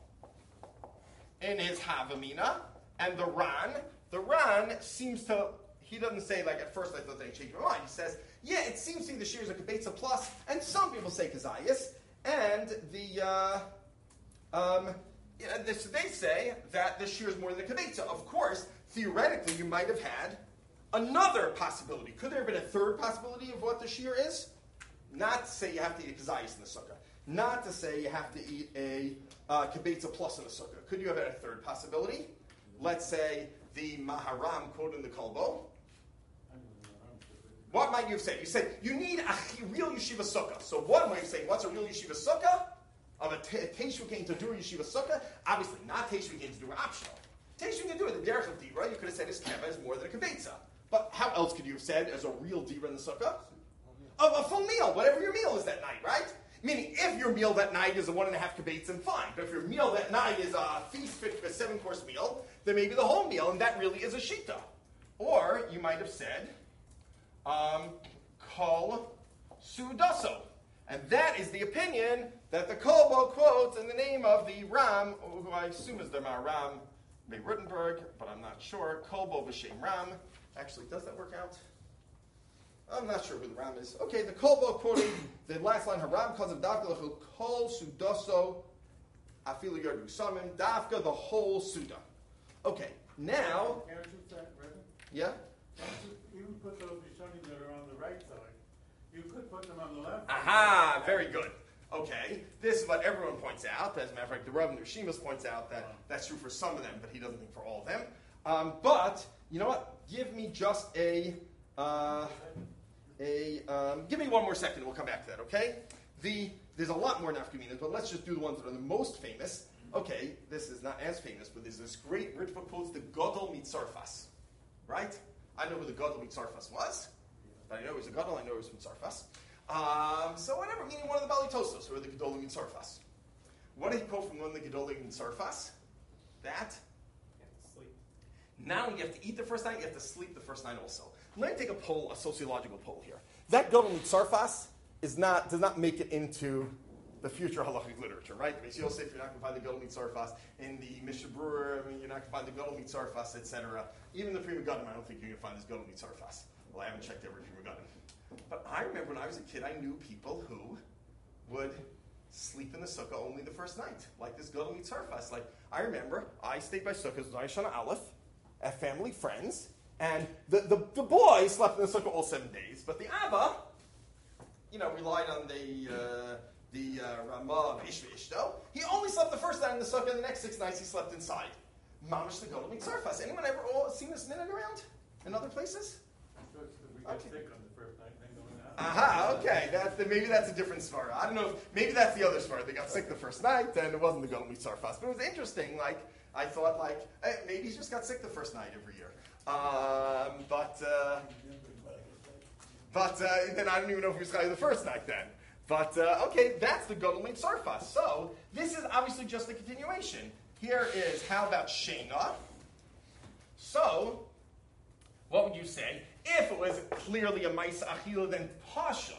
in his havamina, and the ran. The ran seems to, he doesn't say, like, at first I thought they changed my mind. He says, yeah, it seems to me the shear is a kibetza plus, and some people say kazayas, and the, uh, um, yeah, this, they say that the shear is more than a kibetza. Of course, theoretically, you might have had another possibility. Could there have been a third possibility of what the shear is? Not to say you have to eat a kazayas in the sukkah. Not to say you have to eat a uh, kibetza plus in the sukkah. Could you have had a third possibility? Let's say the Maharam quote in the Kolbo. What might you have said? You said, you need a real yeshiva sukkah. So what might you say? What's a real yeshiva sukkah? of a Teishu came to do Yeshiva Sukkah, obviously not Teishu came to do optional. Teishu came to do it. The Derech of Dira, you could have said his Keva is more than a Kvetza. But how else could you have said as a real Dira in the Sukkah? Of a full meal, whatever your meal is that night, right? Meaning, if your meal that night is a one and a half kibbetzim, then fine. But if your meal that night is a feast fit for a seven-course meal, then maybe the whole meal, and that really is a shita. Or you might have said, um, kol sudaso. And that is the opinion that the Kolbo quotes in the name of the Ram, who I assume is the Ram May Rutenberg, but I'm not sure. Kolbo v'shem Ram. Actually, does that work out? I'm not sure who the Ram is. Okay, the Kolbo quoting the last line, Haram Kazav Dafka Lechu Kol Sudaso Afilu Yardu Samim, Dafka, the whole Suda. Okay, now. Can't you say, Reverend? Yeah? Can't you even put those Rishonim that are on the right side? You could put them on the left. Aha, very good. Okay, this is what everyone points out. As a matter of fact, the Rav Nushimas points out that that's true for some of them, but he doesn't think for all of them. Um, but, you know what? Give me just a. Uh, A, um, give me one more second, we'll come back to that, okay? The, there's a lot more nafkaminas, but let's just do the ones that are the most famous. Okay, this is not as famous, but there's this great Ritva quotes, the Godol Mitzarfas, right? I know who the Godol Mitzarfas was, but I know he was a Godol, I know he was from Tsarfas. Um, so whatever, meaning one of the Bali Tosos, who are the Gedolim Mitzarfas. What did he quote from one of the Gedolim Mitzarfas? That? Sleep. Not only you have to eat the first night, you have to sleep the first night also. Let me take a poll, a sociological poll here. That Gadol Mitzarfas is not does not make it into the future halachic literature, right? The Beis Yosef, you're not going to find the Gadol Mitzarfas. In the Mishnah Berurah, I mean, you're not going to find the Gadol Mitzarfas, et cetera. Even the Pri Megadim, I don't think you're going to find this Gadol Mitzarfas. Well, I haven't checked every Pri Megadim. But I remember when I was a kid, I knew people who would sleep in the sukkah only the first night, like this Gadol Mitzarfas. Like, I remember, I stayed by sukkahs, Shana Aleph, at family friends. And the, the, the boy slept in the sukkah all seven days, but the Abba, you know, relied on the uh, the uh, Ramah of Ish V'Ishto. He only slept the first night in the sukkah, and the next six nights he slept inside. Mamish the Gadol Mitzarfas. Anyone ever all seen this minute around in other places? So it's that we get Okay. sick on the first night and then going out. Aha, okay. That, that, maybe that's a different svara. I don't know if, maybe that's the other svara. They got sick the first night, and it wasn't the Gadol Mitzarfas. But it was interesting. Like, I thought, like, hey, maybe he's just got sick the first night every year. Um, but uh, but uh, then I don't even know if he was Chayav the first night then. But uh, okay, that's the Gadol Mitzarfas. So this is obviously just a continuation. Here is how about Shena? So what would you say if it was clearly a Maisa Achila? Then Pashut,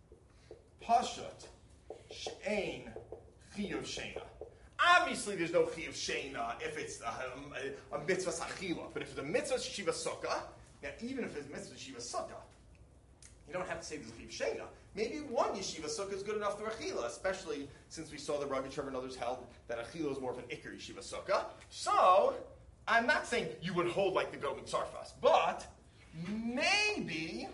Pashut, Shein Chiyuv Shena. Obviously, there's no chiyuv sheina if it's a, a, a mitzvah achila. But if it's a mitzvah shiva sukkah, now even if it's mitzvah shiva sukkah, you don't have to say there's chiyuv sheina. Maybe one yeshiva sukkah is good enough for achila, especially since we saw the Rabbi Trevor and others held that achila is more of an ikar yeshiva sukkah. So, I'm not saying you would hold like the Gadol Mitzarfas, but maybe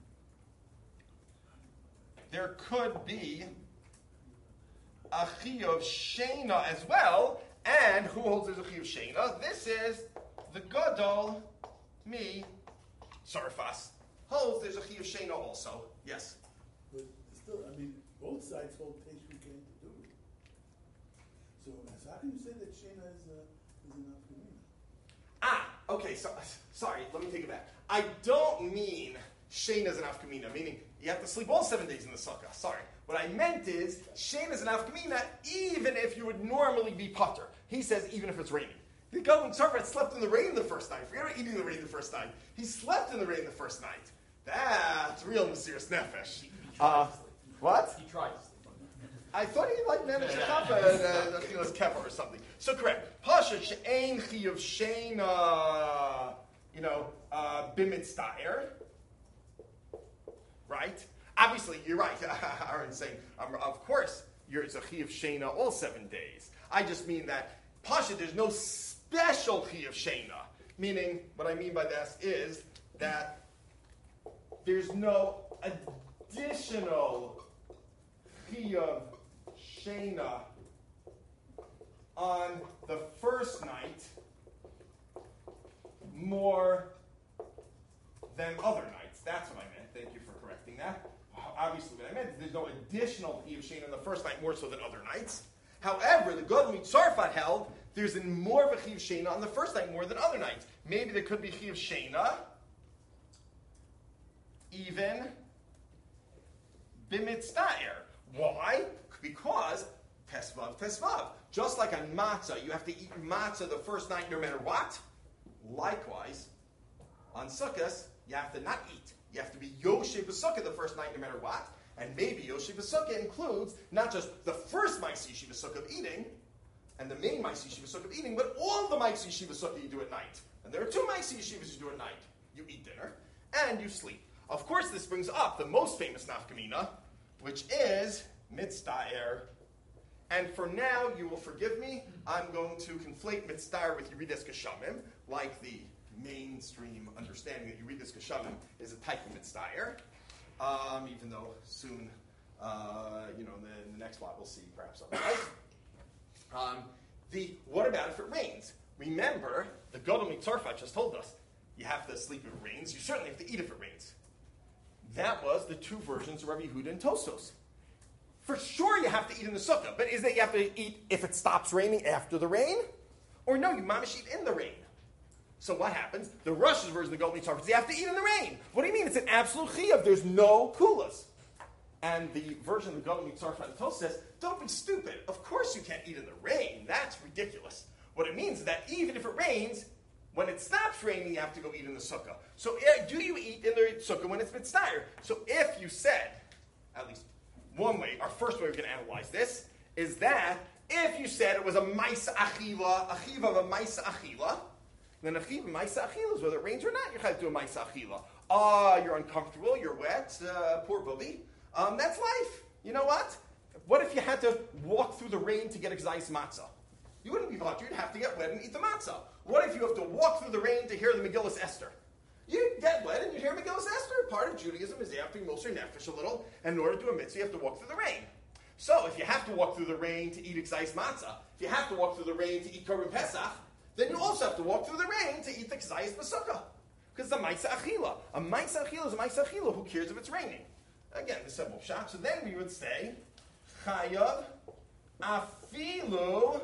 there could be a chiyuv sheina as well, and who holds there's a chiyuv sheina? This is the Gadol Mitzarfas. Holds there's a chiyuv sheina also. Yes. But still, I mean, both sides hold Teshuvah came to do it. So, so how can you say that Shena is a is an afkamina? Ah, okay. So, sorry. Let me take it back. I don't mean sheina is an afkamina, meaning you have to sleep all seven days in the sukkah. Sorry. What I meant is, Shein is an afkamina even if you would normally be putter. He says even if it's raining. The Gadol Mitzarfas slept in the rain the first night. Forget about eating the rain the first night. He slept in the rain the first night. That's real Mesiras Nefesh. Uh, what? He tried to sleep. I thought he like managed to kappa and uh, he was kappa or something. So correct. Pasha she'ein chiyuv sheina, you know, uh, bimitzdair. Right? Obviously, you're right. Aaron's saying, um, of course, you're, it's a chiyuv sheina all seven days. I just mean that, Pasha, there's no special chiyuv sheina. Meaning, what I mean by that is that there's no additional chiyuv sheina on the first night more than other nights. That's what I meant. Thank you for correcting that. Obviously, what I meant is there's no additional chiyuv sheina on the first night more so than other nights. However, the Gadol Mitzarfat held there's a more of a Chiv Shena on the first night more than other nights. Maybe there could be Chiv Shena even Bimitzdair. Why? Because Tesvav, Tesvav. Just like on matzah, you have to eat matzah the first night no matter what. Likewise, on Sukkot, you have to not eat. You have to be Yoshev B'Sukkah the first night no matter what. And maybe Yoshev B'Sukkah includes not just the first Ma'aseh Yeshiva Sukkah of eating, and the main Ma'aseh Yeshiva Sukkah of eating, but all the Ma'aseh Yeshiva Sukkah you do at night. And there are two Ma'aseh Yeshivas you do at night. You eat dinner, and you sleep. Of course, this brings up the most famous nafkamina, which is Mitzdair. And for now, you will forgive me, I'm going to conflate Mitzdair with Yeridas Geshamim, like the mainstream understanding that Yeridas Geshamim is a type of Mitzdair, um, even though soon, uh, you know, in the, in the next lot we'll see perhaps otherwise. Um, the, what about if it rains? Remember, the Gadol Mitzarfat just told us, you have to sleep if it rains, you certainly have to eat if it rains. That was the two versions of Rabbi Yehuda and Tosfos. For sure you have to eat in the sukkah, but is that you have to eat if it stops raining after the rain? Or no, you mamish eat in the rain. So what happens? The Russian version of the Gadol Mitzarfat, you have to eat in the rain. What do you mean? It's an absolute chiyuv. There's no kulas. And the version of the Gadol Mitzarfat and Tosfos says, don't be stupid. Of course you can't eat in the rain. That's ridiculous. What it means is that even if it rains, when it stops raining, you have to go eat in the sukkah. So uh, do you eat in the sukkah when it's mitzdair? So if you said, at least one way, our first way we're going to analyze this, is that if you said it was a maisa achila, a chiva of a maisa achila, then a chiva maisa achila is whether it rains or not, you have to do a maisa achila. Ah, uh, you're uncomfortable, you're wet, uh, poor booby. Um, that's life. You know what? What if you had to walk through the rain to get exais matzah? You wouldn't be lucky, you'd have to get wet and eat the matzah. What if you have to walk through the rain to hear the Megillas Esther? You get wet and you hear Megillas Esther. Part of Judaism is you have to be Moshe Nefesh a little, and in order to do a mitzvah, you have to walk through the rain. So if you have to walk through the rain to eat exais matzah, if you have to walk through the rain to eat korban pesach, then you also have to walk through the rain to eat the exais b'sukkah. Because it's a maisa achila. A maisa achila is a maisa achila. Who cares if it's raining? Again, the simple shot. So then we would say, chayav afilu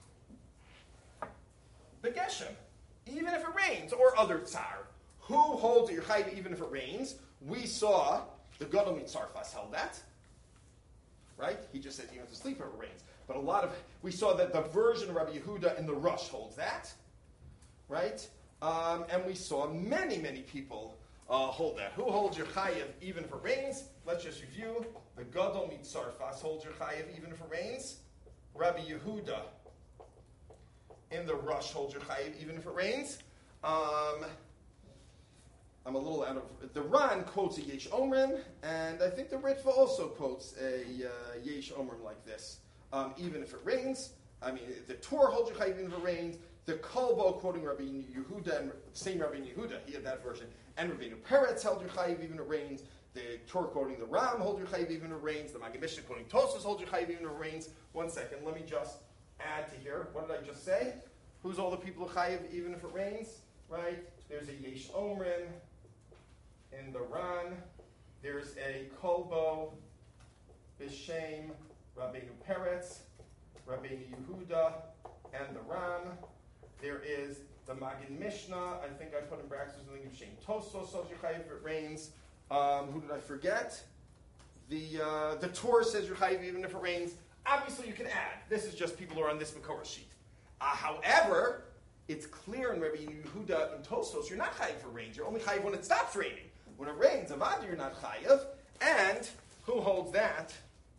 begeshem, even if it rains, or other tsar. Who holds that you're chayav even if it rains? We saw the Gadol Mitzarfas held that, right? He just said you have to sleep if it rains. But a lot of, we saw that the version of Rabbi Yehuda in the Rush holds that, right? Um, and we saw many, many people uh, hold that. Who holds your chayav even if it rains? Let's just review. The Gadol Mitzarfas holds your chayav even if it rains. Rabbi Yehuda in the Rush holds your chayiv even if it rains. Um, I'm a little out of... The Ran quotes a Yesh Omrim, and I think the Ritva also quotes a uh, Yesh Omrim like this. Um, even if it rains. I mean, the Torah holds your chayiv even if it rains. The Kolbo quoting Rabbi Yehuda, and same Rabbi Yehuda, he had that version. And Rabbeinu Peretz held your chayiv even if it rains. The Torah quoting the Ram hold your chayiv even if it rains. The Maggid Mishnah quoting Tosfos hold your chayiv even if it rains. One second, let me just add to here. What did I just say? Who's all the people who chayiv even if it rains? Right? There's a Yesh Omrim in the Ran. There's a Kolbo B'Shem Rabbeinu Peretz, Rabbeinu Yehuda, and the Ram. There is the Maggid Mishnah. I think I put in brackets something of Shem Tosfos so you chayiv if it rains. Um, who did I forget? The uh, the Torah says you're chayiv even if it rains. Obviously, you can add. This is just people who are on this Makorah sheet. Uh, however, it's clear in Rabbi Yehuda and Tosfos, you're not chayiv for rains. You're only chayiv when it stops raining. When it rains, avada, you're not chayiv. And who holds that?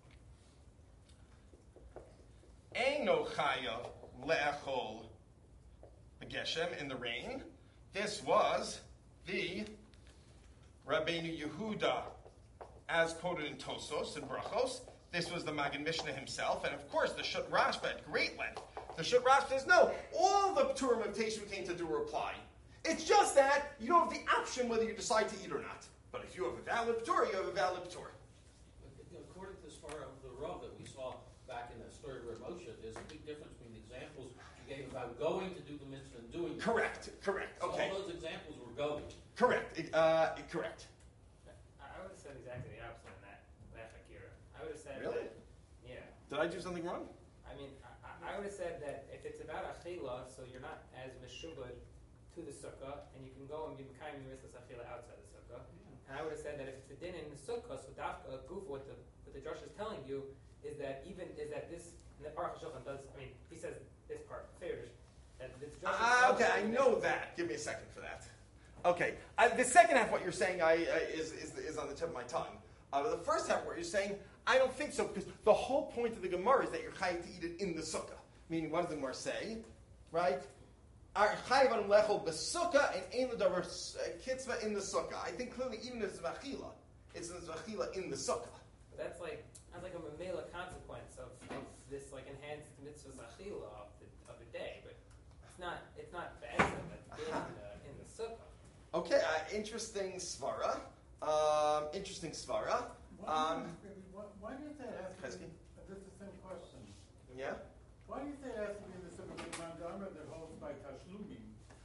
Eino chayiv le'echol begeshem, in the rain. This was the Rabbeinu Yehuda, as quoted in Tosfos and Brachos. This was the Maggid Mishnah himself, and of course the Shut Rashba at great length. The Shut Rashba says, no, all the Turim of Teshuvah came to do a reply. It's just that you don't have the option whether you decide to eat or not. But if you have a valid Torah, you have a valid Torah. According to the Sfar of the Rav that we saw back in the story of Rav Moshe, there's a big difference between the examples you gave about going to do the mitzvah and doing it. Correct, correct, So okay. all those examples were going. Correct, uh, correct. I would have said exactly the opposite on that last Akira. I would have said Really? that, yeah. Did I do something wrong? I I mean, I, I would have said that if it's about achila, so you're not as meshubad to the sukkah, and you can go and be mekayim mitzvahs achila outside the sukkah. Yeah. And I would have said that if it's a din in the sukkah, so dafka goof, what the what the drush is telling you is that even is that this and the Aruch HaShulchan does. I mean, he says this part favors that this drush. Ah, okay, I know that. Give me a second for that. Okay, uh, the second half, what you're saying, I uh, is, is is on the tip of my tongue. Uh, the first half, what you're saying, I don't think so, because the whole point of the Gemara is that you're chayiv to eat it in the sukkah. Meaning, what does the Gemara say? Right? Chayiv on lechol besukkah and ein l'davar kitzvah in the sukkah. I think clearly even if it's vachila, it's vachila in the sukkah. But that's like that's like a mamela consequence of, of this like enhanced mitzvah achila of the of the day, but it's not it's not bad that in the in the sukkah. Okay, uh, interesting svara. Um, interesting svara. Why, Um, do you, why, why do you say it has to be, this is the same question. yeah? Why do you say it has to be in the Sukkah of Mandama that holds by Tashlumim?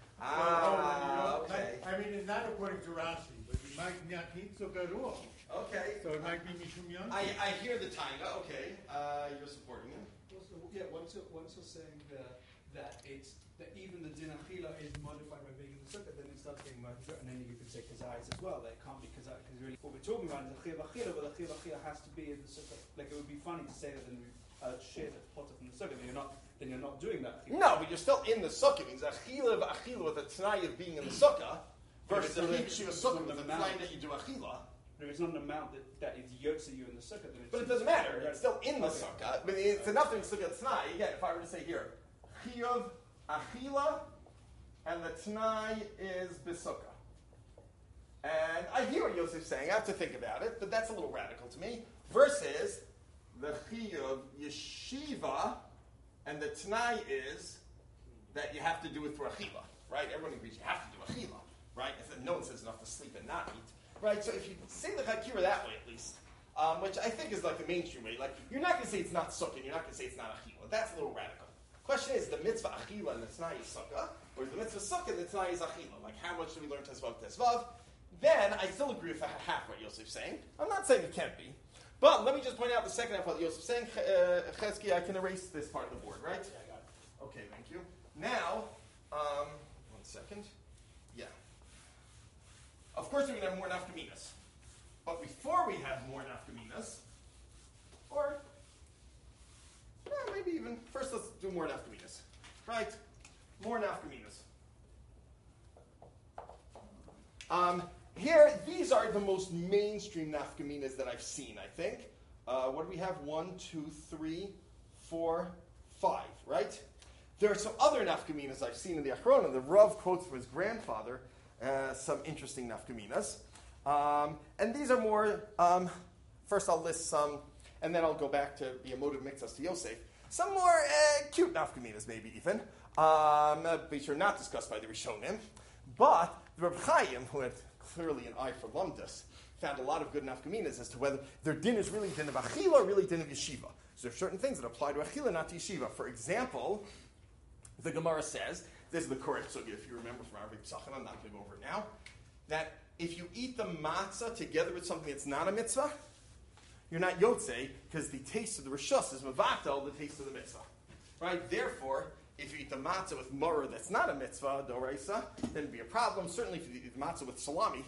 Ah, So, okay. I mean, it's not according to Rashi, but you might not need Sukkah at all. Okay. So it might be Mishum Yontif. I, I hear the tanga. Okay. Uh, you're supporting it. Also, yeah, once you're, once you're saying that, that it's that even the din achila is modified by being in the sukkah, then it starts getting modified, and then you can say kazayis as well. That it can't be kazayis because really what we're talking about is the chiv achila, but the chiv achila has to be in the sukkah. Like it would be funny to say that then we uh, share the potter from the sukkah, then you're not then you're not doing that. No, but you're still in the sukkah. It means achila of achila with a t'nai of being in the sukkah versus Yeah, a but chibshiva it's sukkah not with a the amount. t'nai that you do achila. No, it's not an amount that, that is yotze you in the sukkah. Then it's But it doesn't matter. Right. It's still in the Okay. sukkah. But it's enough in sukkah t'nai. Again, if I were to say here, chiyuv achila, and the t'nai is b'sukkah. And I hear what Yosef's saying. I have to think about it, but that's a little radical to me. Versus the chiyuv yeshiva, and the t'nai is that you have to do it for achila, right? Everyone agrees you have to do achila, right? If no one says enough to sleep and not eat, right? So if you say the chakira that way, at least, um, which I think is like the mainstream way, like you're not going to say it's not sukkah, you're not going to say it's not achila. That's a little radical. Question is, the mitzvah achila and the t'nai is sukkah, or is the mitzvah sukkah and the t'nai is achila? Like how much do we learn tesvav tesvav? Then I still agree with half what Yosef's saying. I'm not saying it can't be. But let me just point out the second half of what Yosef's saying. Uh, Chesky, I can erase this part of the board, right? Yeah, I got it. Okay, thank you. Now, um, one second. Yeah. Of course, we're going to have more nafkaminas. But before we have more nafkaminas, or eh, maybe even, first let's do more nafkaminas. Right? More nafkaminas. Um, here, these are the most mainstream nafkaminas that I've seen, I think. Uh, what do we have? One, two, three, four, five, right? There are some other nafkaminas I've seen in the Achrona. The Rav quotes from his grandfather uh, some interesting nafkaminas. Um, and these are more, um, first I'll list some, and then I'll go back to the emotive mixas to Yosef. Some more uh, cute nafkaminas, maybe even, um, uh, which are not discussed by the Rishonim. But the Reb Chaim, who had clearly an eye for lumdus, found a lot of good nafkaminas as to whether their din is really din of achila or really din of yeshiva. So there are certain things that apply to achila, not to yeshiva. For example, the Gemara says, this is the correct sugya, if you remember from Arvei Pesachim, I'm not going to go over it now, that if you eat the matzah together with something that's not a mitzvah, you're not yotze, because the taste of the rishus is mavatal, the taste of the mitzvah. Right? Therefore, if you eat the matzah with maror that's not a mitzvah, doraisa, then it'd be a problem. Certainly if you eat the matzah with salami,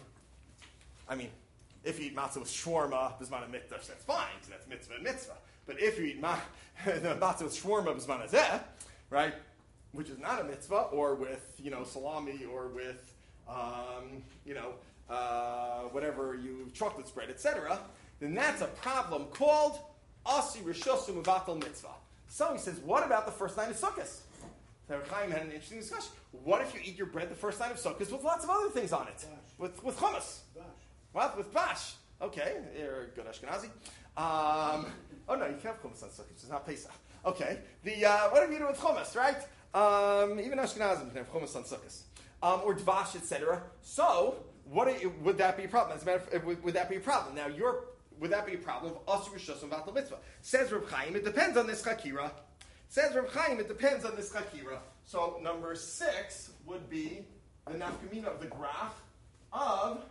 I mean, if you eat matzah with shawarma, bisman and mikdash, that's fine, because that's mitzvah and mitzvah. But if you eat ma- the matzah with shawarma, bisman azeh, right, which is not a mitzvah, or with, you know, salami, or with, um, you know, uh, whatever you, chocolate spread, et cetera, then that's a problem called asi rishosu mevatel mitzvah. So he says, what about the first night of Sukkot? So Chaim had an interesting discussion. What if you eat your bread the first night of Sukkot with lots of other things on it? Bash. With with hummus. Bash. What? With bash. Okay, you're a good Ashkenazi. Um, oh no, you can't have hummus on Sukkot. It's not Pesach. Okay. The uh, what if you do with hummus, right? Um, even Ashkenazim can have hummus on Sukkot. Um, or dvash, et cetera. So, what are you, would that be a problem? As a matter of, would, would that be a problem? Now, you're, would that be a problem of asur rishos and vatal mitzvah? Says Reb Chaim, it depends on this chakira. Says Reb Chaim, it depends on this chakira. So, number six would be the nafkamina of the graph of,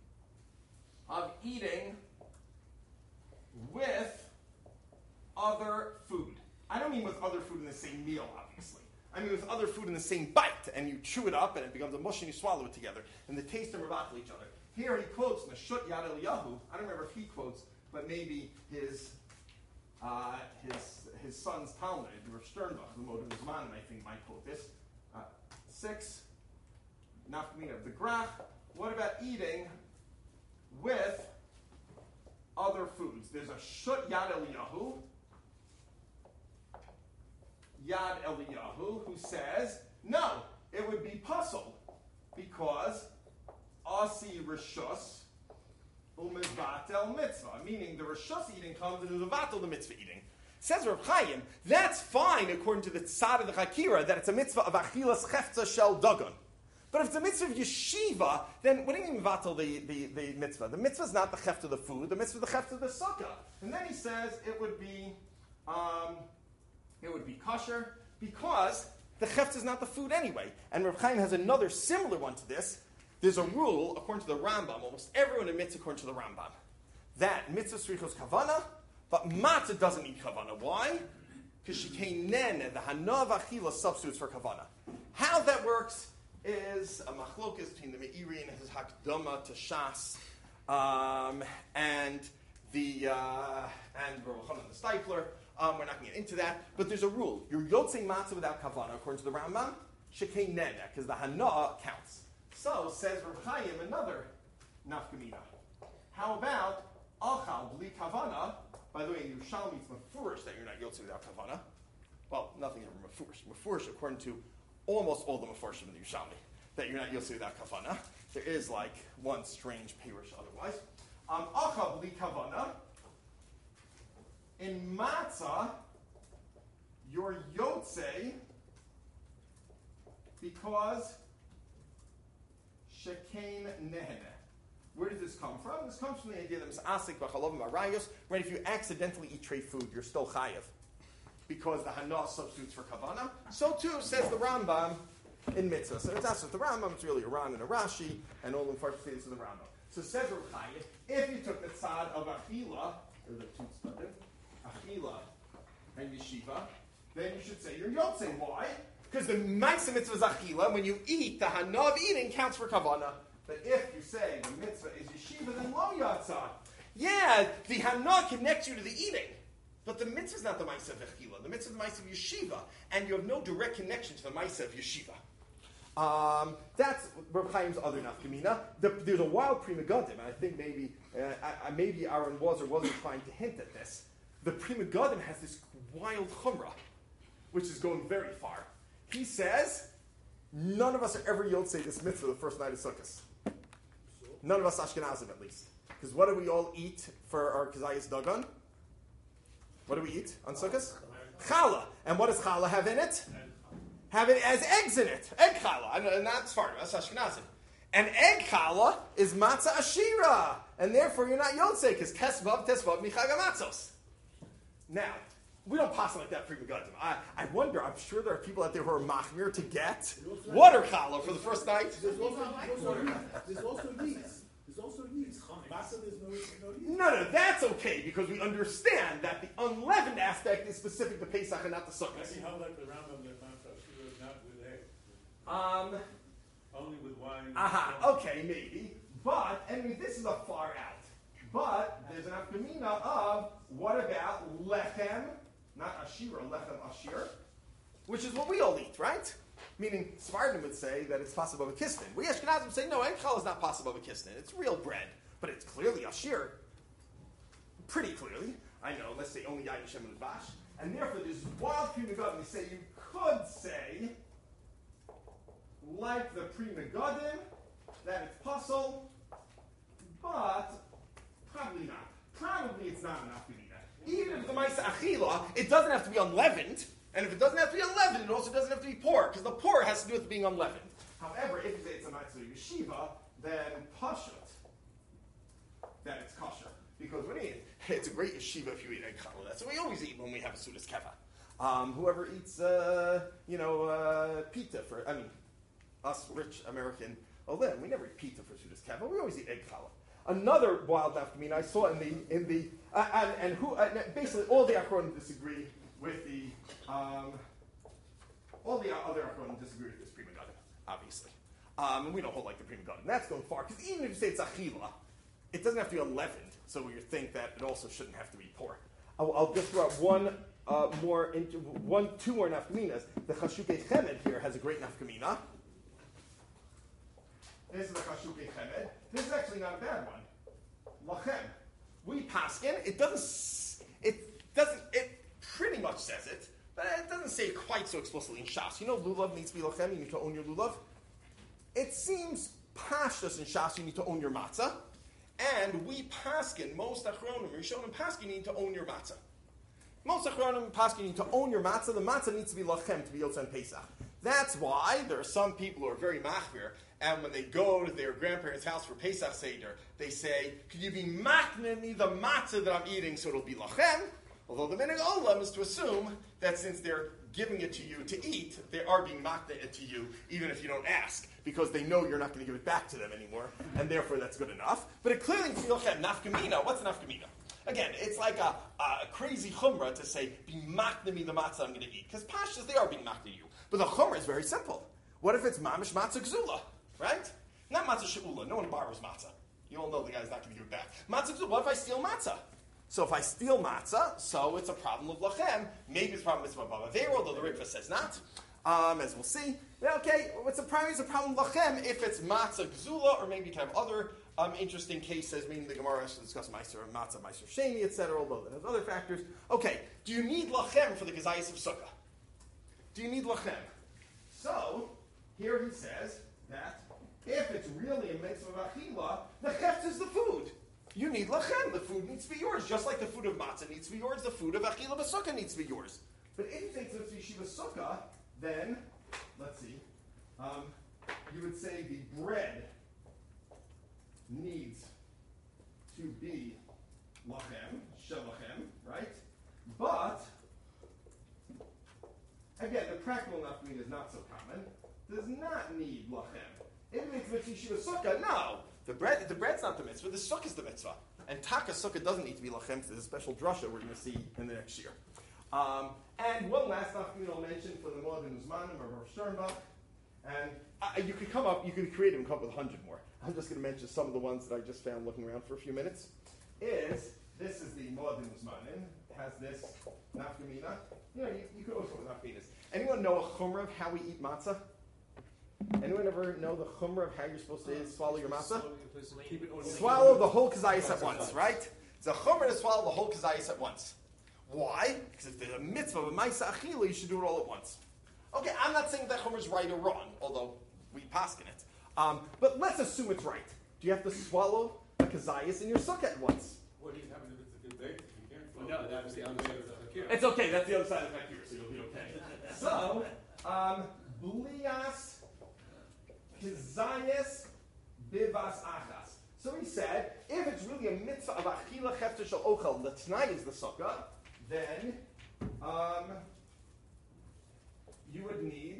of eating with other food. I don't mean mean with other food in the same meal, obviously. I mean with other food in the same bite, and you chew it up, and it becomes a mush, and you swallow it together, and the taste and revatel each other. Here he quotes Nashut Yad Eliyahu. I don't remember if he quotes, but maybe his uh, his his son's Talmud, Rav Sternbach, the Moed Zmanim, I think might quote this. Uh, six, nafkamina of the graph. What about eating with other foods? There's a Shut Yad Eliyahu. Yad Eliyahu, who says, no, it would be puzzle, because Asi Rishus Umizvatel Mitzvah, meaning the Rishus eating comes into the Vatel, the mitzvah eating. Says Rav Chaim, that's fine according to the Tzad of the Chakira, that it's a mitzvah of Achilas Chefza Shel Dagon. But if it's a mitzvah of yeshiva, then what do you mean vatal the, the, the mitzvah? The mitzvah is not the cheft of the food, the mitzvah is the cheft of the sukkah. And then he says it would be um, it would be kosher because the cheft is not the food anyway. And Rav Chaim has another similar one to this. There's a rule, according to the Rambam, almost everyone admits according to the Rambam, that mitzvah srichos kavana, but matzah doesn't need kavana. Why? Because shekei nen, the hanav achila substitutes for kavana. How that works is a machlokas between the Meiri and his Hakdama to Shas, um, and the uh, and Rav Chanan the Steipler. Um, we're not going to get into that, but there's a rule: you're yotzei matzah without kavana, according to the Rambam, shekei nene, because the hana counts. So says Rav Chaim another nafkamina. How about achal bli kavana? By the way, in Yerushalmi it's mafurish that you're not yotzei without kavana. Well, nothing ever mafurish. Mafurish according to almost all the Mefarshim in the Yerushalmi, that you're not Yosef without kavana. There is like one strange pirush otherwise. Um, Acha bli kavana. In matzah, you're Yotze because shekain nehene. Where does this come from? This comes from the idea that misasik b'chalavim arayos. Right, if you accidentally eat tray food, you're still chayav, because the hana substitutes for kavana. So too says the Rambam in mitzvah. So it's not just the Rambam, it's really a Ran and a Rashi, and all the first states of the Rambam. So says Rav Chaim, if you took the tzad of achila, or the two tzadim, achila and yeshiva, then you should say you're yotzei. Why? Because the ma'aseh mitzvah is achila. When you eat, the hana of eating counts for kavana. But if you say the mitzvah is yeshiva, then lo yatzah. Yeah, the hana connects you to the eating. But the mitzvah is not the ma'aseh of echila. The mitzvah is the ma'aseh of yeshiva. And you have no direct connection to the ma'aseh of yeshiva. Um, that's Rav Chaim's other nafkamina. The, there's a wild Pri Megadim, and I think maybe uh, I, maybe Aaron was or wasn't trying to hint at this. The Pri Megadim has this wild chumrah, which is going very far. He says, none of us are ever yotzei this mitzvah the first night of Sukkot. None of us Ashkenazim, at least. Because what do we all eat for our Kazayas Dagon? What do we eat on Sukkot? Challah. And what does challah have in it? Have it as eggs in it. Egg challah. And not Sfardim, that's Ashkenazim. And egg challah is matzah ashira. And therefore you're not yotzei, because tesvav, tesvav, michag matzos. Now, we don't pass like that Pri Megadim. I, I wonder, I'm sure there are people out there who are machmir to get water challah for the first night. There's also, there's also yeast. There's also yeast. Matzah, there's no, no yeast. No, no, that's okay, because we understand that the unleavened aspect is specific to Pesach and not the Sukkot. Maybe how like the Rambam that matzah ashira is not with eggs, Um, only with wine. aha, okay, maybe. But, I mean, this is a far out. But there's an afkamina of, what about lechem, not ashira, lechem ashir, which is what we all eat, right? Meaning, Sfardim would say that it's possible of a kistin. We Ashkenazim say, no, egg challah is not possible of a kistin. It's real bread, but it's clearly ashir. Pretty clearly. I know, let's say only Yad Hashem and Bash. And therefore, there's wild Pri Megadim. They say you could say, like the Pri Megadim, that it's puzzle, but probably not. Probably it's not enough to be that. Even if the Maisa Achila, it doesn't have to be unleavened. And if it doesn't have to be unleavened, it also doesn't have to be poor, because the poor has to do with being unleavened. However, if you say it's a Maisa Yeshiva, then Pashut, then it's kosher. Because what do you eat? It's a great yeshiva if you eat egg challah. That's what we always eat when we have a Sudas Keva. Um, whoever eats, uh, you know, uh, pita for, I mean, us rich American Olim, we never eat pita for Sudas Keva. We always eat egg challah. Another wild nafkamina I saw in the, in the uh, and, and who, uh, basically all the Achronim disagree with the, um, all the other Achronim disagree with this Prima Gadim, obviously. Um, and we don't hold like the Prima Gadim. That's going far, because even if you say it's Achila, it doesn't have to be unleavened, so you think that it also shouldn't have to be poor. I'll, I'll just throw out one uh, more, into, one, two more nafkaminas. The Chashukei Chemed here has a great nafkamina. This is the Chashukei Chemed. This is actually not a bad one. Lachem. We paskin. It doesn't. It doesn't. It pretty much says it, but it doesn't say it quite so explicitly in Shas. You know, lulav needs to be lachem. You need to own your lulav. It seems pashtus in Shas. You need to own your matzah, and we paskin. Most achronim, Rishonim paskin, you need to own your matzah. Most achronim paskin, you need to own your matzah. The matzah needs to be lachem to be yotzei Pesach. That's why there are some people who are very machmir, and when they go to their grandparents' house for Pesach Seder, they say, could you be makne me the matzah that I'm eating so it'll be lachem? Although the minhag olam is to assume that since they're giving it to you to eat, they are being makne it to you, even if you don't ask, because they know you're not going to give it back to them anymore, and therefore that's good enough. But it clearly can be lachem. Nafkamina, what's nafkamina? Again, it's like a, a crazy chumrah to say, be makne me the matzah I'm going to eat, because pashas, they are being makne you. But the chumrah is very simple. What if it's mamish matzah gzula? Right? Not matzah she'ula. No one borrows matzah. You all know the guy's not going to give it back. Matzah gzula. What if I steal matzah? So if I steal matzah, so it's a problem of lachem. Maybe it's a problem with Baba Veir, although the Rikva says not. Um, as we'll see. Okay, what's the primary is a problem of lachem if it's matzah gzula, or maybe you can have other um, interesting cases, meaning the Gemara has to discuss meiser matzah, meiser sheni, et cetera, although there's other factors. Okay, do you need lachem for the gezayis of sukkah? Do you need lachem? So, here he says that if it's really a mitzvah of achila, the cheft is the food. You need lachem. The food needs to be yours. Just like the food of matzah needs to be yours, the food of achila b'sukkah needs to be yours. But if you take the yeshiva sukkah, then, let's see, um, you would say the bread needs to be lachem, shelachem, right? But, again, the practical nafkamina is not so common. Does not need lachem. If it's mitzvah yeshiva sukkah, no. The bread, the bread's not the mitzvah. The sukkah is the mitzvah. And taka sukkah doesn't need to be lachem. There's a special drasha we're going to see in the next year. Um, and one last nafkamina I'll mention for the Moed Uzmanim or Rav Sternbach. And uh, you could come up, you could create them, come up with a hundred more. I'm just going to mention some of the ones that I just found looking around for a few minutes. Is this is the Moed Uzmanim. It has this nafkamina. You know, you, you could always come with nafkaminas. Anyone know a chumrah of how we eat matzah? Anyone ever know the chumrah of how you're supposed to swallow your matzah? Swallow the whole kazayis at once, right? It's a chumrah to swallow the whole kazayis at once. Why? Because if there's a mitzvah of a ma'isa achila, you should do it all at once. Okay, I'm not saying that chumrah is right or wrong, although we paskin it. Um, but let's assume it's right. Do you have to swallow a kazayis in your sukkah at once? What do you have if it's a good date? You can't Well, no, that was the other side of the fakir. It's okay, that's the other side of the fakir, so you'll be okay. So, um, blias kazayis bivas achas. So he said, if it's really a mitzvah of achila chefter shel ochel, the t'nai is the sukkah, then um, you would need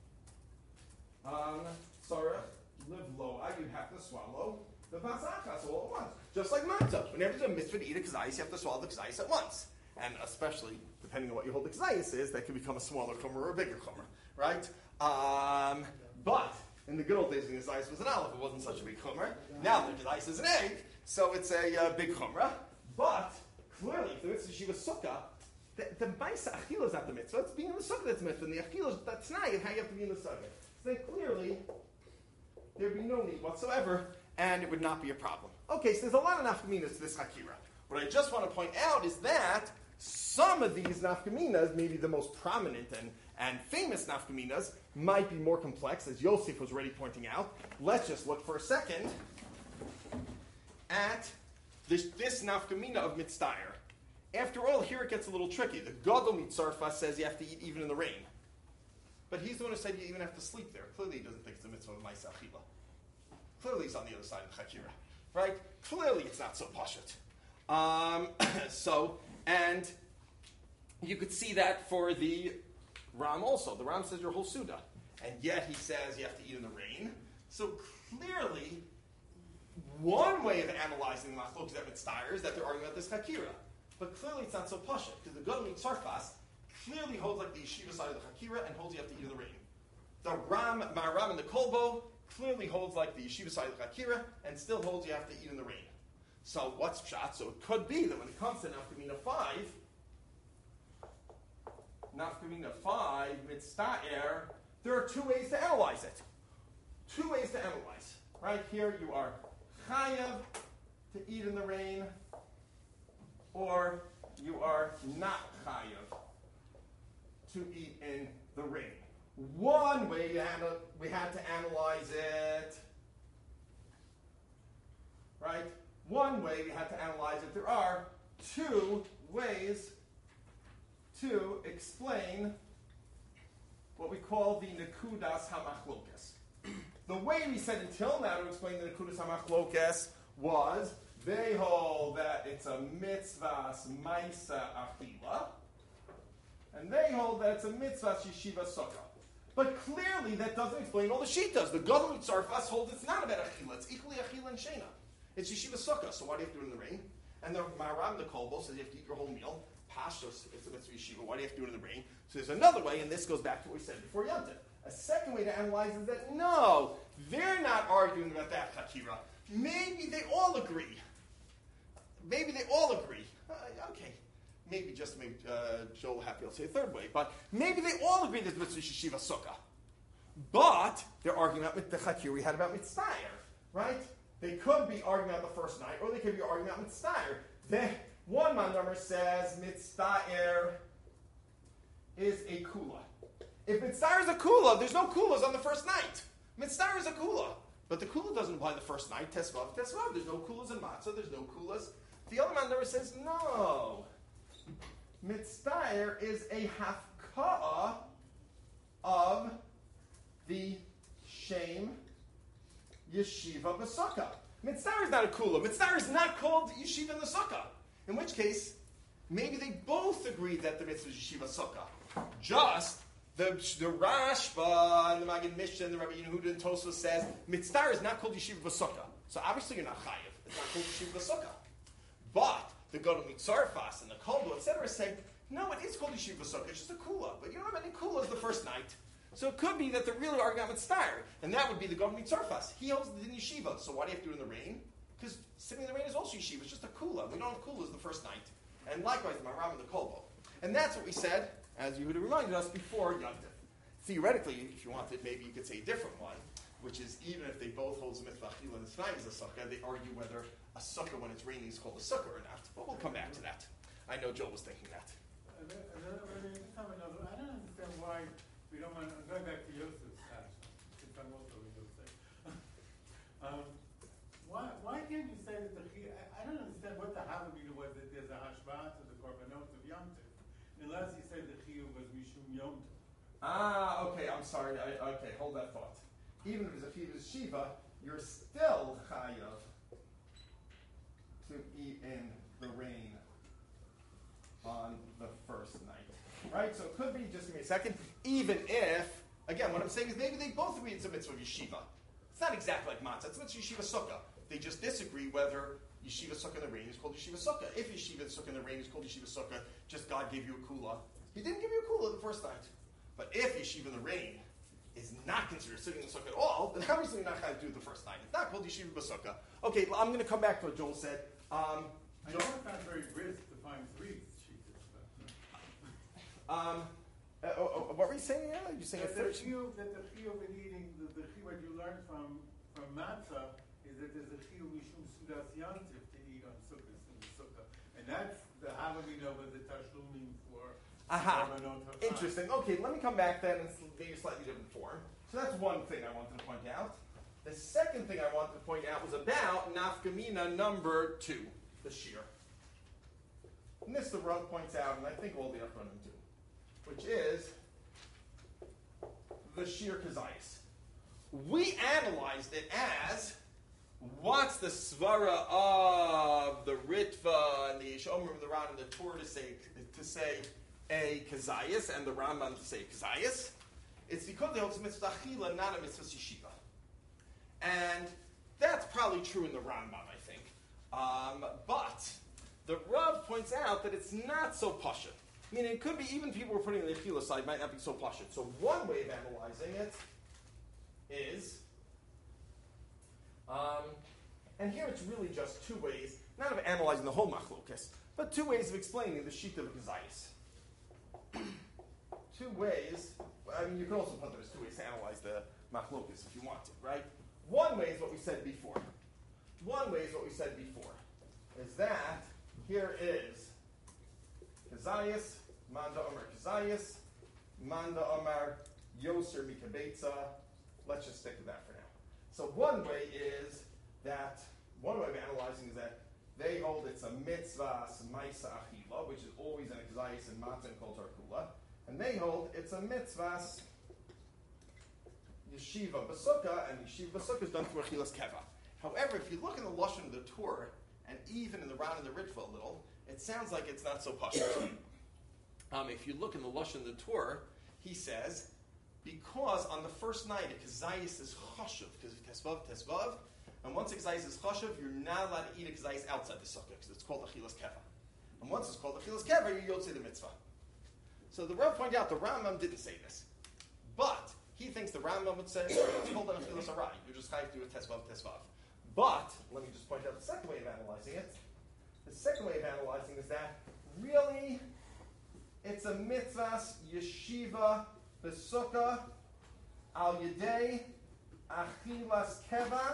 um, sorach live loa. You'd have to swallow the vas achas all at once, just like matzah. Whenever there's a mitzvah to eat a kazayis, you have to swallow the kazayis at once, and especially depending on what you hold the kazayis is, that could become a smaller chumrah or a bigger chumrah, right? Um, but in the good old days, when the kazayis was an olive, it wasn't such a big chumrah. Now the kazayis is an egg, so it's a uh, big chumrah. But clearly, if the mitzvah shiva sukkah, the, the ma'isa achila is not the mitzvah. It's being in the sukkah that's mitzvah, and the achila is the t'nai of how you have to be in the sukkah. So then clearly, there'd be no need whatsoever, and it would not be a problem. Okay, so there's a lot of nafkaminas to this hakira. What I just want to point out is that some of these nafkaminas, maybe the most prominent and, and famous nafkaminas, might be more complex, as Yosef was already pointing out. Let's just look for a second at this, this nafkamina of mitzdayer. After all, here it gets a little tricky. The Gadol Mitzarfa says you have to eat even in the rain. But he's the one who said you even have to sleep there. Clearly he doesn't think it's a mitzvah of ma'isa achila. Clearly he's on the other side of Chakira. Right? Clearly it's not so pashut. Um, so, and you could see that for the Ram also. The Ram says your whole Suda. And yet he says you have to eat in the rain. So clearly, one way of analyzing the Machlokes that Mitzdayer is that they're arguing about this Chakira. But clearly it's not so pashut, because the Gadol Mitzarfas clearly holds like the yeshiva side of the Hakira and holds you have to eat in the rain. The Ram, Maharam, and the Kolbo clearly holds like the yeshiva side of the Hakira and still holds you have to eat in the rain. So what's pshat? So it could be that when it comes to Nafkamina five, Nafkamina five, Mitzta'er, there are two ways to analyze it. Two ways to analyze. Right here you are chayav to eat in the rain, or you are not chayav to eat in the rain. One way you had to, we had to analyze it, right? One way we had to analyze it. There are two ways to explain what we call the Nekudas HaMachlokas. The way we said until now to explain the Nekudas HaMachlokas was they hold that it's a mitzvahs maisa achila, and they hold that it's a mitzvahs yeshiva sukkah. But clearly that doesn't explain all the shitas. The Gadol Mitzarfas holds it's not about achila, it's equally achila and shena. It's yeshiva sukkah, so why do you have to do it in the rain? And the Maharam, the Kolbo, says you have to eat your whole meal. Pashtos, it's a mitzvah yeshiva, why do you have to do it in the rain? So there's another way, and this goes back to what we said before Yom Tov. A second way to analyze is that no, they're not arguing about that Hakira. Maybe they all agree. Maybe they all agree. Uh, okay. Maybe just to make uh, Joel happy, I'll say a third way. But maybe they all agree that mitzvah yeshiva sukkah. But they're arguing about the Hakir we had about mitzvayr, right? They could be arguing about the first night, or they could be arguing about mitzvayr. Then one number says mitzvayr is a kula. If mitzvayr is a kula, there's no kulas on the first night. Mitzvayr is a kula. But the kula doesn't apply the first night. Tesvav, tesvav. There's no kulas in matzah. There's no kulas. The other man number says no. Mitzvayr is a hafka'ah of the Shem Yeshiva B'Sukkah. Mitzvayr is not a kula. Mitzvayr is not called Yeshiva in the Sukkah. In which case, maybe they both agree that the mitzvah is Yeshiva Sukkah. Just the, the Rashba and the Maggid Mishnah and the Rabbi Yehuda and Tosfos says mitzvayr is not called Yeshiva B'Sukkah. So obviously you're not chayiv. It's not called Yeshiva B'Sukkah. But the Gadol Mitzarfas and the Kolbo, et cetera, say, no, it is called Yeshiva Sukkah, it's just a kula. But you don't have any kulas the first night. So it could be that they're really arguing about mitzvayr. And that would be the Gadol Mitzarfas. He holds the din yeshiva. So why do you have to do it in the rain? Because sitting in the rain is also yeshiva. It's just a kula. We don't have kulas the first night. And likewise, the Maharam and the Kolbo. And that's what we said, as you would have reminded us, before Yom Tov. Theoretically, if you wanted, maybe you could say a different one, which is even if they both hold the mitzvah achila and the tonight is a sukkah, they argue whether a sukkah when it's raining is called a sukkah or not. But we'll come back to that. I know Joe was thinking that. And then, and then, and then just have another, I don't understand why we don't want, I'm going back to Yosef's passage, since I'm also in Yosef. um, why, why can't you say that the, chi- I, I don't understand what the Havamina was, that there's a hashbah to the korbanot of Yom Tov, unless you say the chiyuv was mishum Yom Tov. Ah, okay, I'm sorry. I, okay, hold that thought. Even if it's a chiyuv shiva, you're still chayav to eat in the rain on the first night. Right? So it could be, just give me a second, even if, again, what I'm saying is maybe they both agree it's a mitzvah of yeshiva. It's not exactly like matzah. It's a mitzvah yeshiva sukkah. They just disagree whether yeshiva sukkah in the rain is called yeshiva sukkah. If yeshiva sukkah in the rain is called yeshiva sukkah, just God gave you a kula. He didn't give you a kula the first night. But if yeshiva in the rain is not considered sitting in the sukkah at all, then obviously you're not going to do it the first night. It's not called yeshiva b'sukkah. Okay, well, I'm going to come back to what Joel said. Um, I Joel, know it's not very brisk to find three sheets, but. um, uh, uh, uh, what were you saying? Yeah, you saying a That third? the chiyuv, that the chiyuv in eating, the, the chiyuv what you learned from, from matzah is that there's a chiyuv mishum sudas yantif to eat on sukkahs in the sukkah. And that's the Havamina with the tashlumim for Aha. korbanot hafan. Interesting. Okay, let me come back then in maybe a slightly different form. So that's one thing I wanted to point out. The second thing I wanted to point out was about nafkamina number two, the shear. And this the Rav points out, and I think all the Achronim do, which is the shear kazayas. We analyzed it as what's the svara of the Ritva and the Shomer of the Ran and the Torah to say to say a kazayas and the Rambam to say kazayas. It's because they hold it's mitzvah achila, not a mitzvah yeshiva. And that's probably true in the Rambam, I think. Um, but the Rav points out that it's not so pashut. Meaning it could be even people who are putting the Achila side might not be so pashut. So one way of analyzing it is, um, and here it's really just two ways, not of analyzing the whole machlokas, but two ways of explaining the sheet of Gazayis. Two ways, I mean, you can also put there's two ways to analyze the machlokas if you want to, right? One way is what we said before. One way is what we said before, is that here is Kazayas, Manda Omar Kazayas, Manda Omar Yoser Mikabetza. Let's just stick to that for now. So one way is that, one way of analyzing is that they hold it's a mitzvah maisa achila, which is always in a Kazayas and Matzah and Kol Tarkula, and they hold it's a mitzvah Yeshiva Basukah, and Yeshiva Basukah is done through Achilas Keva. However, if you look in the Lashon of the Torah, and even in the Ran and the Ritva a little, it sounds like it's not so pashut. um, if you look in the Lashon of the Torah, he says, because on the first night a Kazayis is chashuv, because tesvav, tesvav, and once a Kazayis is chashuv, you're not allowed to eat a Kazayis outside the sukkah, because it's called Achilas Keva. And once it's called Achilas Keva, you yotze the mitzvah. So the Rav pointed out the Rambam didn't say this. But he thinks the Rambam would say, it's called an Achilas Arai. You just have to do a tesvav, tesvav. But, let me just point out the second way of analyzing it. The second way of analyzing is that really it's a mitzvahs yeshiva besukkah al yedei achilas keva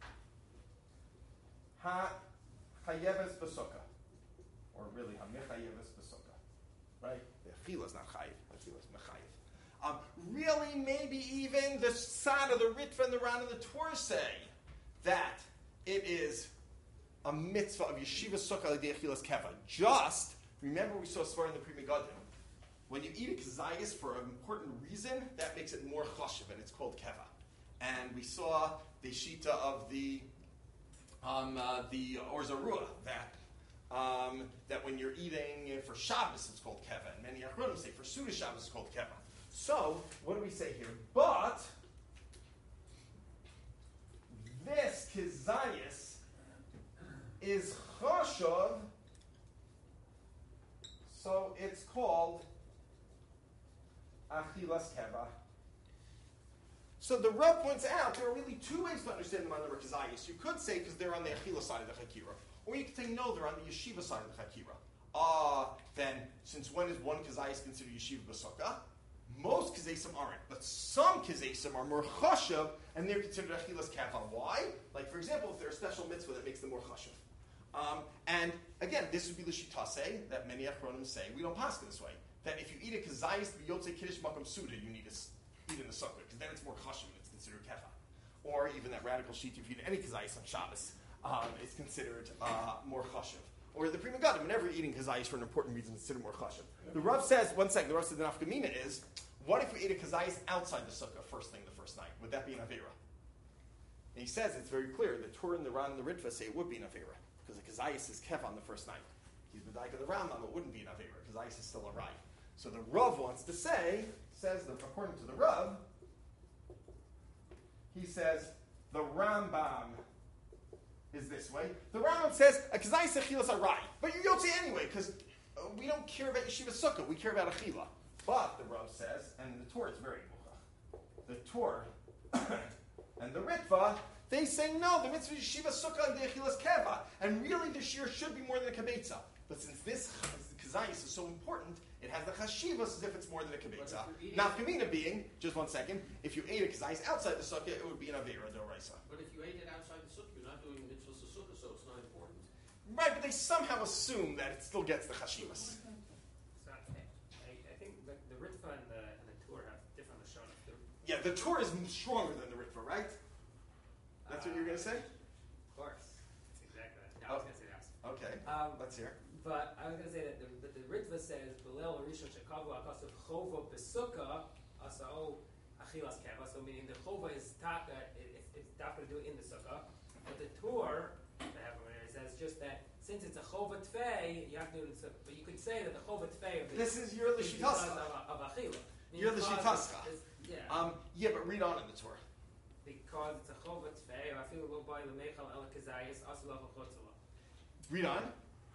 ha chayeves besukkah, or really ha mechayeves besukkah, right? The achila is not chayev, the achila is mechayev. Um, really, maybe even the side of the Ritva and the Ran and the Torah say that it is a mitzvah of yeshiva sukkah l'dei achilas keva. Just remember, we saw Svar in the Pri Megadim. When you eat a kazayis for an important reason, that makes it more chashuv, and it's called keva. And we saw the shita of the um, uh, the Or Zarua that um, that when you're eating for Shabbos, it's called keva, and many achronim say for Suda Shabbos, it's called keva. So what do we say here? But this kizayis is chashuv, so it's called achilas keva. So the Rav points out there are really two ways to understand the Manar Kazayis. You could say because they're on the achila side of the chakira, or you could say no, they're on the yeshiva side of the chakira. Ah, uh, then since when is one kazayis considered yeshiva b'sukkah? Most kazesim aren't, but some kazesim are more chashuv, and they're considered achilas keva. Why? Like, for example, if there's a special mitzvah that makes them more chashuv. Um, and again, this would be the shitase that many achronim say. We don't pass it this way. That if you eat a kazayis b'yotzei kiddush makam suda, you need to eat in the sukkah, because then it's more chashuv, it's considered keva. Or even that radical sheet, if you eat any kazayis on Shabbos, um, it's considered uh, more chashuv. Or the Pri Megadim, whenever you're eating kazayis for an important reason, it's considered more chashuv. The Rav says, one second, the Rav says the nafkamina is, what if we ate a kazayis outside the sukkah first thing the first night? Would that be an avera? And he says it's very clear. The Torah and the Ran and the Ritva say it would be an avera because the kazayis is kev on the first night. He's b'daika the Rambam, it wouldn't be an avera. Kazayis is still a rai. So the Rav wants to say, says that according to the Rav, he says the Rambam is this way. The Rambam says a kazayis achilas a rai, but you don't say anyway because we don't care about yeshiva sukkah. We care about achila. But the Rav says, and the Torah is very muchach, the Torah and the Ritva, they say no, the mitzvah yeshiva sukkah and the achilas keva, and really the shir should be more than a kibetza. But since this kazayis is so important, it has the chashivas as if it's more than a kibetza. Nafkamina being, just one second, if you ate a kazayis outside the sukkah, it would be an avera d'oraisa. But if you ate it outside the sukkah, you're not doing the mitzvahs of sukkah, so it's not important. Right, but they somehow assume that it still gets the chashivas. And the, and the Torah have different lashonim. Yeah, the Torah is stronger than the Ritva, right? That's uh, what you're going to say? Of course. That's exactly that. No, I was going to say that. Okay, um, let's hear. But I was going to say that the, the, the Ritva says, Belel Rishon Shekavu Akasav Chova Besukkah Asao Achilas Keva. So meaning the Chova is taka, it, it's taka to do it in the sukkah. But the Torah, the Hebrew says just that since it's a chova tfei, you have to do it in the sukkah. But you could say that the chova tfei of it this is your l'shitaska of achila. You're the shitaska. Yeah. Um, yeah, but read on in the Torah. Because it's a chova tfei, I feel go by the mechal el kazayis asulav achotzala. Read on.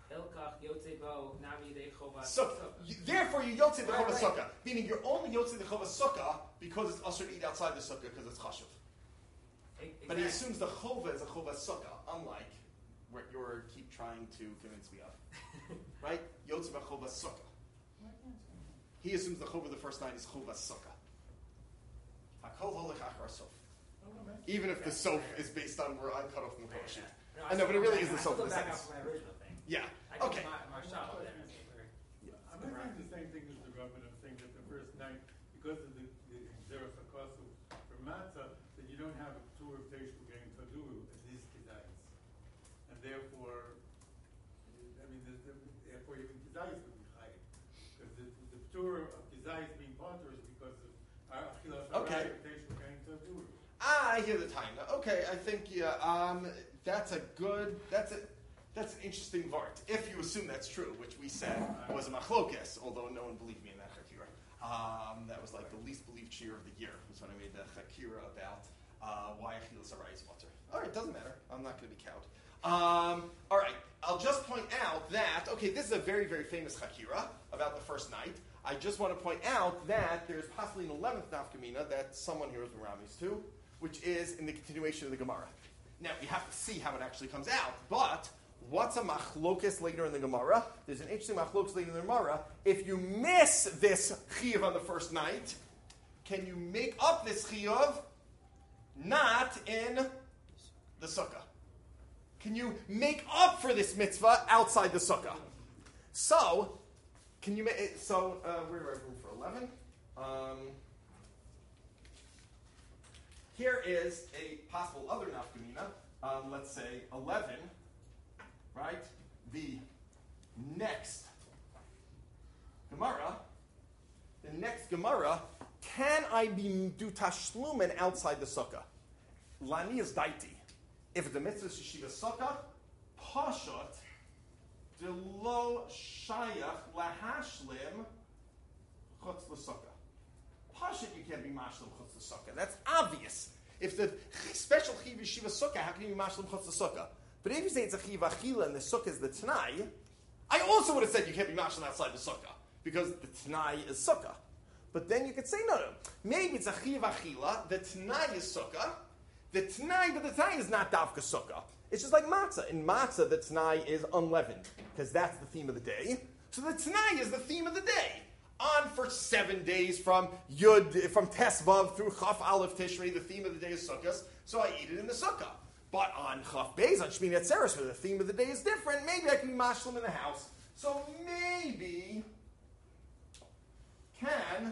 Hilkach Yotze Bo Nami De Chova So, you, therefore, you yotze the Right, chova right. sukkah, meaning you're only yotze the chova sukkah because it's usher to eat outside the sukkah because it's chashuv. E- But he exactly. assumes the chova is a chova sukkah, unlike what you keep trying to convince me of. Right? Yotze chova sukkah. He assumes the chova the first night is chova sukkah. Hakol holich achar sof. Even if the sof is based on where I cut off from the parachute. No, I know, but it really is the I sof still in a back sense. up from my original thing. Yeah. I think Okay. my, my shop over there. I'm not saying the same thing as the Rabban of saying that the first night, because of the, the Xeris HaKosu for matzah, that you don't have a tour of Teshuvah getting Taduru as these Kedais. And therefore, I mean, the, the, therefore even Kedais would be high. Because the, the tour of Kedais being Potter is because of our Achilas Okay. Harai Teshuvah getting Taduru. Ah, I hear the time now. Okay, I think yeah. Um, that's a good. That's a. That's an interesting vart. If you assume that's true, which we said was a machlokes, although no one believed me in that chakira. Um, that was like the least believed cheer of the year. Was when I made the chakira about uh, why achilas arai is mutter. All right, doesn't matter. I'm not going to be cowed. Um, all right, I'll just point out that okay, this is a very very famous chakira about the first night. I just want to point out that there's possibly an eleventh nafkamina that someone here has been ramis to, which is in the continuation of the Gemara. Now, we have to see how it actually comes out, but what's a machlokes later in the Gemara? There's an interesting machlokes later in the Gemara. If you miss this chiyuv on the first night, can you make up this chiyuv not in the sukkah? Can you make up for this mitzvah outside the sukkah? So, can you make it, so, uh, where do I have room for eleven? Um, Here is a possible other nafkamina. Um, let's say eleven, right? The next Gemara, the next Gemara, can I be do tashlumen outside the sukkah? Lani is daiti. If it's a mitzvah yeshiva sukkah, pashut de lo shayach lahashlim chutz l'sukkah. Pashut, you can't be mashlim chutz l'sukkah. That's obvious. If the special chiv yeshiva sukkah, how can you be mashlim chutz l'sukkah? But if you say it's a chiv achila and the sukkah is the t'nai, I also would have said you can't be mashlim outside the sukkah because the t'nai is sukkah. But then you could say no, no. Maybe it's a chiv achila. The t'nai is sukkah. The t'nai, but the t'nai is not davka sukkah. It's just like matzah. In matzah, the t'nai is unleavened because that's the theme of the day. So the t'nai is the theme of the day. On for seven days from Yud, from Tesvav through Chaf Aleph Tishrei, the theme of the day is Sukkot, so I eat it in the Sukkah. But on Chaf Beis, on Shmini Atzeres, where the theme of the day is different, maybe I can be mashlim in the house. So maybe can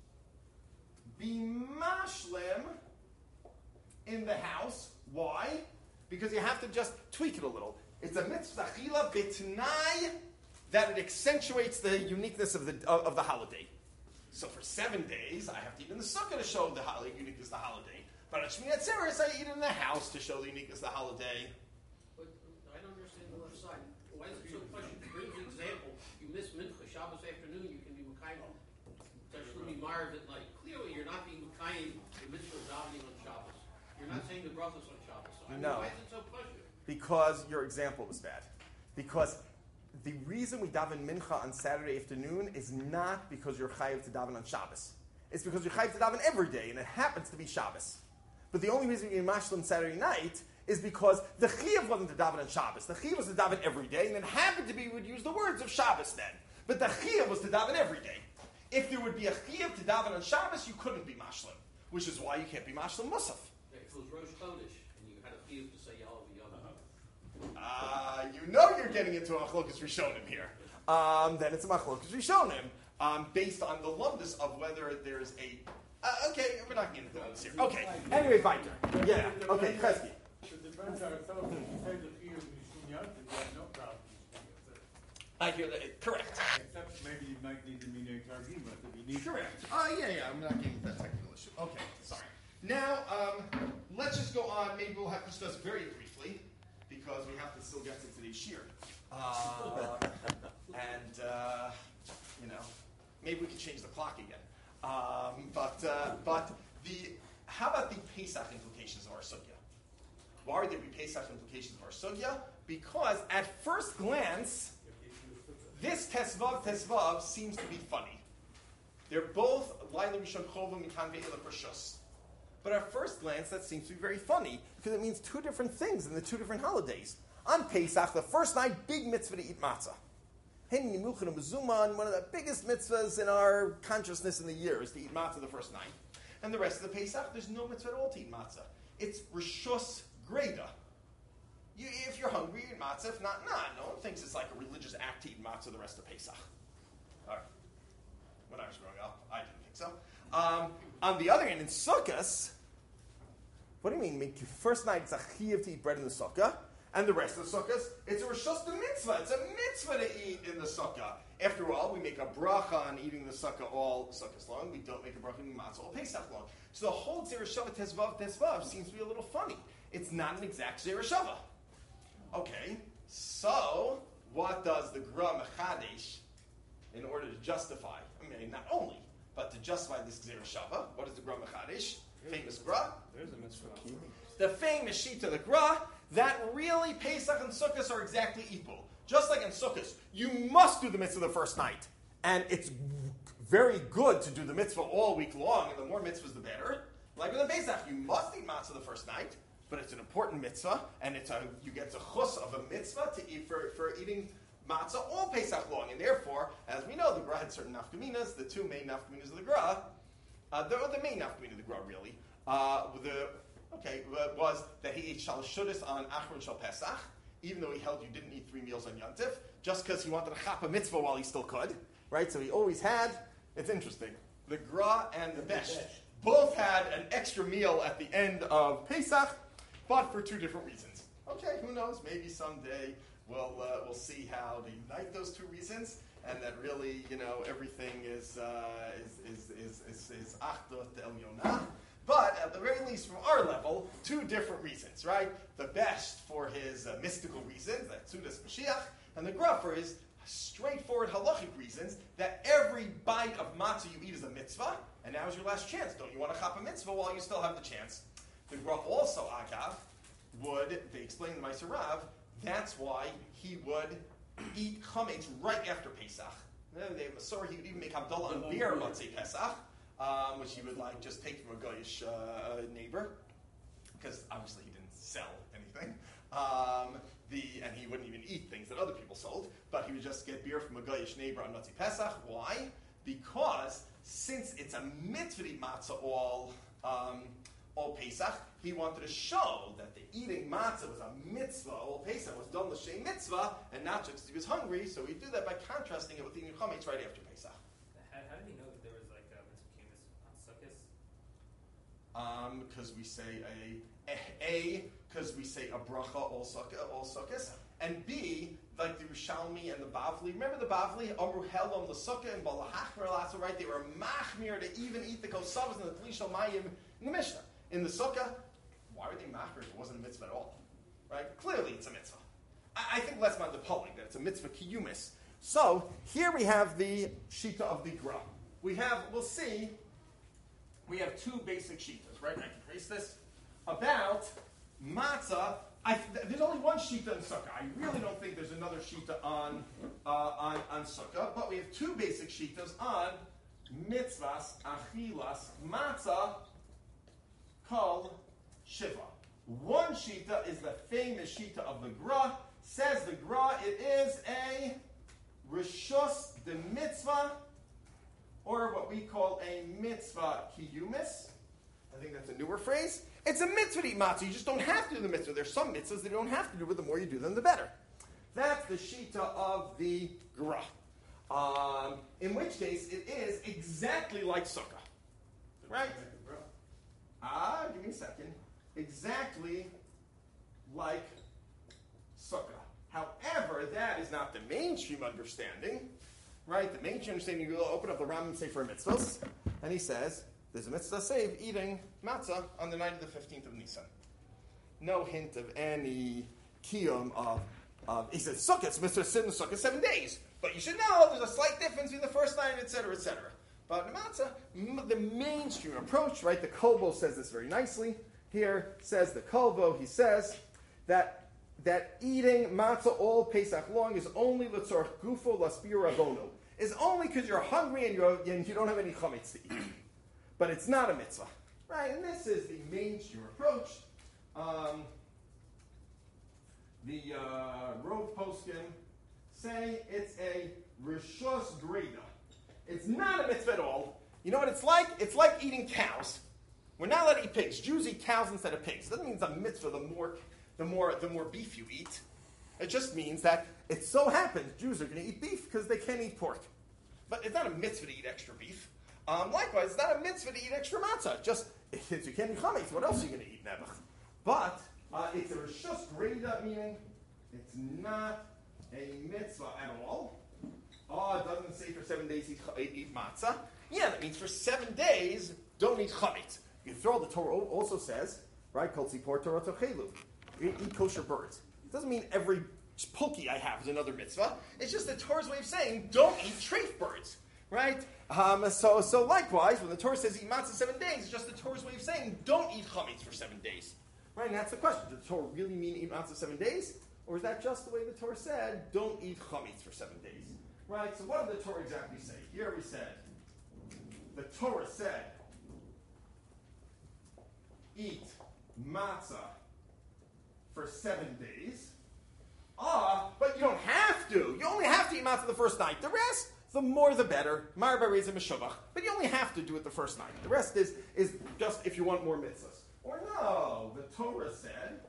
be mashlim in the house. Why? Because you have to just tweak it a little. It's a mitzvah chila b'tnai that it accentuates the uniqueness of the of, of the holiday. So for seven days, I have to eat in the sukkah to show the holiday, uniqueness of the holiday. But on Shmini Atzeres, I eat in the house to show the uniqueness of the holiday. But I don't understand the left side. Why is it so question? For example, you miss Mincha, Shabbos afternoon, you can be Mekayim. Tashlumi Marv at night. Clearly, you're not being Mekayim the mitzvah davening on Shabbos. You're not saying the brachos on Shabbos. So I mean, No. why is it so question? Because your example was bad. Because the reason we daven mincha on Saturday afternoon is not because you're chayiv to daven on Shabbos. It's because you're chayiv to daven every day, and it happens to be Shabbos. But the only reason you're mashlim Saturday night is because the chayiv wasn't to daven on Shabbos. The chayiv was to daven every day, and it happened to be we would use the words of Shabbos then. But the chayiv was to daven every day. If there would be a chayiv to daven on Shabbos, you couldn't be mashlim, which is why you can't be mashlim musaf. If it was Rosh Chodesh and you had a chiyuv to say Yalav Yom. Uh, you know you're getting into a machlokas rishonim here. Um, then it's a machlokas rishonim, um, based on the lumdus of whether there's a... Uh, okay, we're not getting into this here. Okay, anyway, weiter. Yeah, okay, Chesky. It depends on ourselves. If you say the chiyuv mishum yatzid, you have no problem with Mishum Yatzid. I hear that, correct. Except maybe you might need the minei targim, but if you need Correct. Uh, yeah, yeah, I'm not getting into that technical issue. Okay, sorry. Now, um, let's just go on. Maybe we'll have to discuss very briefly, because we have to still get to today's shir. Uh, and, uh, you know, maybe we can change the clock again. Um, but uh, but the how about the Pesach implications of our sugya? Why are there be Pesach implications of our sugya? Because at first glance, this Tesvav Tesvav seems to be funny. They're both Laila Rishon Chova Mikan Ve'ela Prashus. But at first glance, that seems to be very funny, because it means two different things in the two different holidays. On Pesach, the first night, big mitzvah to eat matzah. Hen Nimuchan and Bezuman, one of the biggest mitzvahs in our consciousness in the year is to eat matzah the first night. And the rest of the Pesach, there's no mitzvah at all to eat matzah. It's Rishus Greda. You, if you're hungry, you eat matzah. If not, nah. No one thinks it's like a religious act to eat matzah the rest of Pesach. All right. When I was growing up, I didn't think so. Um, on the other hand, in Sukkot, what do you mean? First night, it's a chiyuv to eat bread in the sukkah, and the rest of the sukkahs, it's a rishus the mitzvah. It's a mitzvah to eat in the sukkah. After all, we make a bracha on eating the sukkah all sukkahs long. We don't make a bracha on eating matzah all Pesach long. So the whole Zereshava Tesvav Tesvav seems to be a little funny. It's not an exact Zereshava. Okay, so what does the Gra Mechadesh, in order to justify, I mean, not only, but to justify this Zereshava, what is the Gra Mechadesh? Famous Gra? There's a mitzvah. The famous Shita, the Gra, that really Pesach and Sukkot are exactly equal. Just like in Sukkot, you must do the mitzvah the first night. And it's very good to do the mitzvah all week long, and the more mitzvahs, the better. Like with the Pesach, you must eat matzah the first night, but it's an important mitzvah, and it's a, you get the chus of a mitzvah to eat for, for eating matzah all Pesach long. And therefore, as we know, the Gra had certain nafkaminas, the two main nafkaminas of the Gra, uh, the, the main nafkamina of the Gra, really, uh, the, okay, was that he ate shalshudas on Achron Shal Pesach, even though he held you didn't eat three meals on Yontif, just because he wanted to chap a mitzvah while he still could, right? So he always had, it's interesting, the Gra and the Besh both had an extra meal at the end of Pesach, but for two different reasons. Okay, who knows? Maybe someday we'll uh, we'll see how to unite those two reasons, and that really, you know, everything is uh, is is is is, is Achdot Elionah. But at the very least, from our level, two different reasons, right? The best for his uh, mystical reasons, that Sudas Mashiach, and the Gra for his straightforward halachic reasons, that every bite of matzah you eat is a mitzvah, and now is your last chance. Don't you want to chop a mitzvah while you still have the chance? The Gra also, Agav, would, they explain in Meiser Rav, that's why he would eat chametz right after Pesach. They have Masorah, he would even make Havdalah on beer Matzei Pesach, um, which he would like just take from a Goyish uh, neighbor, because obviously he didn't sell anything. Um, the and he wouldn't even eat things that other people sold, but he would just get beer from a Goyish neighbor on Matzei Pesach. Why? Because since it's a mitzvah to eat matzah all um, all Pesach, he wanted to show that the eating matzah was a mitzvah. All Pesach was done l'shem mitzvah, and not just because he was hungry. So we do that by contrasting it with eating chametz right after Pesach. How, how did he know that there was like a mitzvah on Sukkot? Um, because we say a a because we say a bracha all sukkah all sukkahs, and b like the Rishalmi and the Bavli. Remember the Bavli? Amru helam l'sukkah and balahachmer lasa. Right? They were machmir to even eat the kosavas and the tlishal mayim in the Mishnah. In the sukkah, why were they machmir if it wasn't a mitzvah at all? Right? Clearly, it's a mitzvah. I, I think less about the polling that it's a mitzvah kiyumis. So here we have the shita of the Gra. We have, we'll see. We have two basic shitas, right? I can trace this about matzah. I, there's only one shita in sukkah. I really don't think there's another shita on uh, on on sukkah, but we have two basic shitas on mitzvahs achilas matzah called shiva. One shita is the famous shita of the Gra. Says the Gra, it is a rishus de mitzvah, or what we call a mitzvah kiyumis. I think that's a newer phrase. It's a mitzvah to eat matzah. You just don't have to do the mitzvah. There's some mitzvahs that you don't have to do, but the more you do them, the better. That's the shita of the Gra. Um, in which case, it is exactly like sukkah. Right? Ah, give me a second. Exactly like sukkah. However, that is not the mainstream understanding. Right? The mainstream understanding, you open up the Rambam Sefer Mitzvahs, and he says, there's a mitzvah save eating matzah on the night of the fifteenth of Nisan. No hint of any kiyum of, of he says, sukkah, it's mitzvah sit in sukkah seven days. But you should know there's a slight difference between the first night, et cetera, et cetera. But in matzah, the mainstream approach, right, the Kolbo says this very nicely. Here says the Kolbo, he says that that eating matzah all Pesach long is only l'tzorch gufo laspir rabonu. Is only because you're hungry and, you're, and you don't have any chametz to eat. But it's not a mitzvah. Right? And this is the mainstream approach. Um, the uh, Rove Poskim say it's a rishos greda. It's not a mitzvah at all. You know what it's like? It's like eating cows. We're not allowed to eat pigs. Jews eat cows instead of pigs. It doesn't mean it's a mitzvah the more, the more, the more beef you eat. It just means that it so happens Jews are going to eat beef because they can't eat pork. But it's not a mitzvah to eat extra beef. Um, likewise, it's not a mitzvah to eat extra matzah. Just, if you can't eat chametz, what else are you going to eat nebuch? But uh, it's a rishus greda, meaning it's not a mitzvah at all. Oh, it doesn't say for seven days eat, eat matzah. Yeah, that means for seven days, don't eat chametz. You throw the Torah also says, right, kol tzipor Torah tochelu. You eat kosher birds. It doesn't mean every pulki I have is another mitzvah. It's just the Torah's way of saying, don't eat treif birds, right? Um, so, so likewise, when the Torah says eat matzah seven days, it's just the Torah's way of saying, don't eat chametz for seven days, right? And that's the question. Does the Torah really mean eat matzah seven days? Or is that just the way the Torah said, don't eat chametz for seven days, right? So what did the Torah exactly say? Here we said, the Torah said, eat matzah for seven days. Ah, but you don't have to. You only have to eat matzah the first night. The rest, the more the better. Mar b'reizim meshuvach. But you only have to do it the first night. The rest is, is just if you want more mitzvahs. Or no, the Torah said,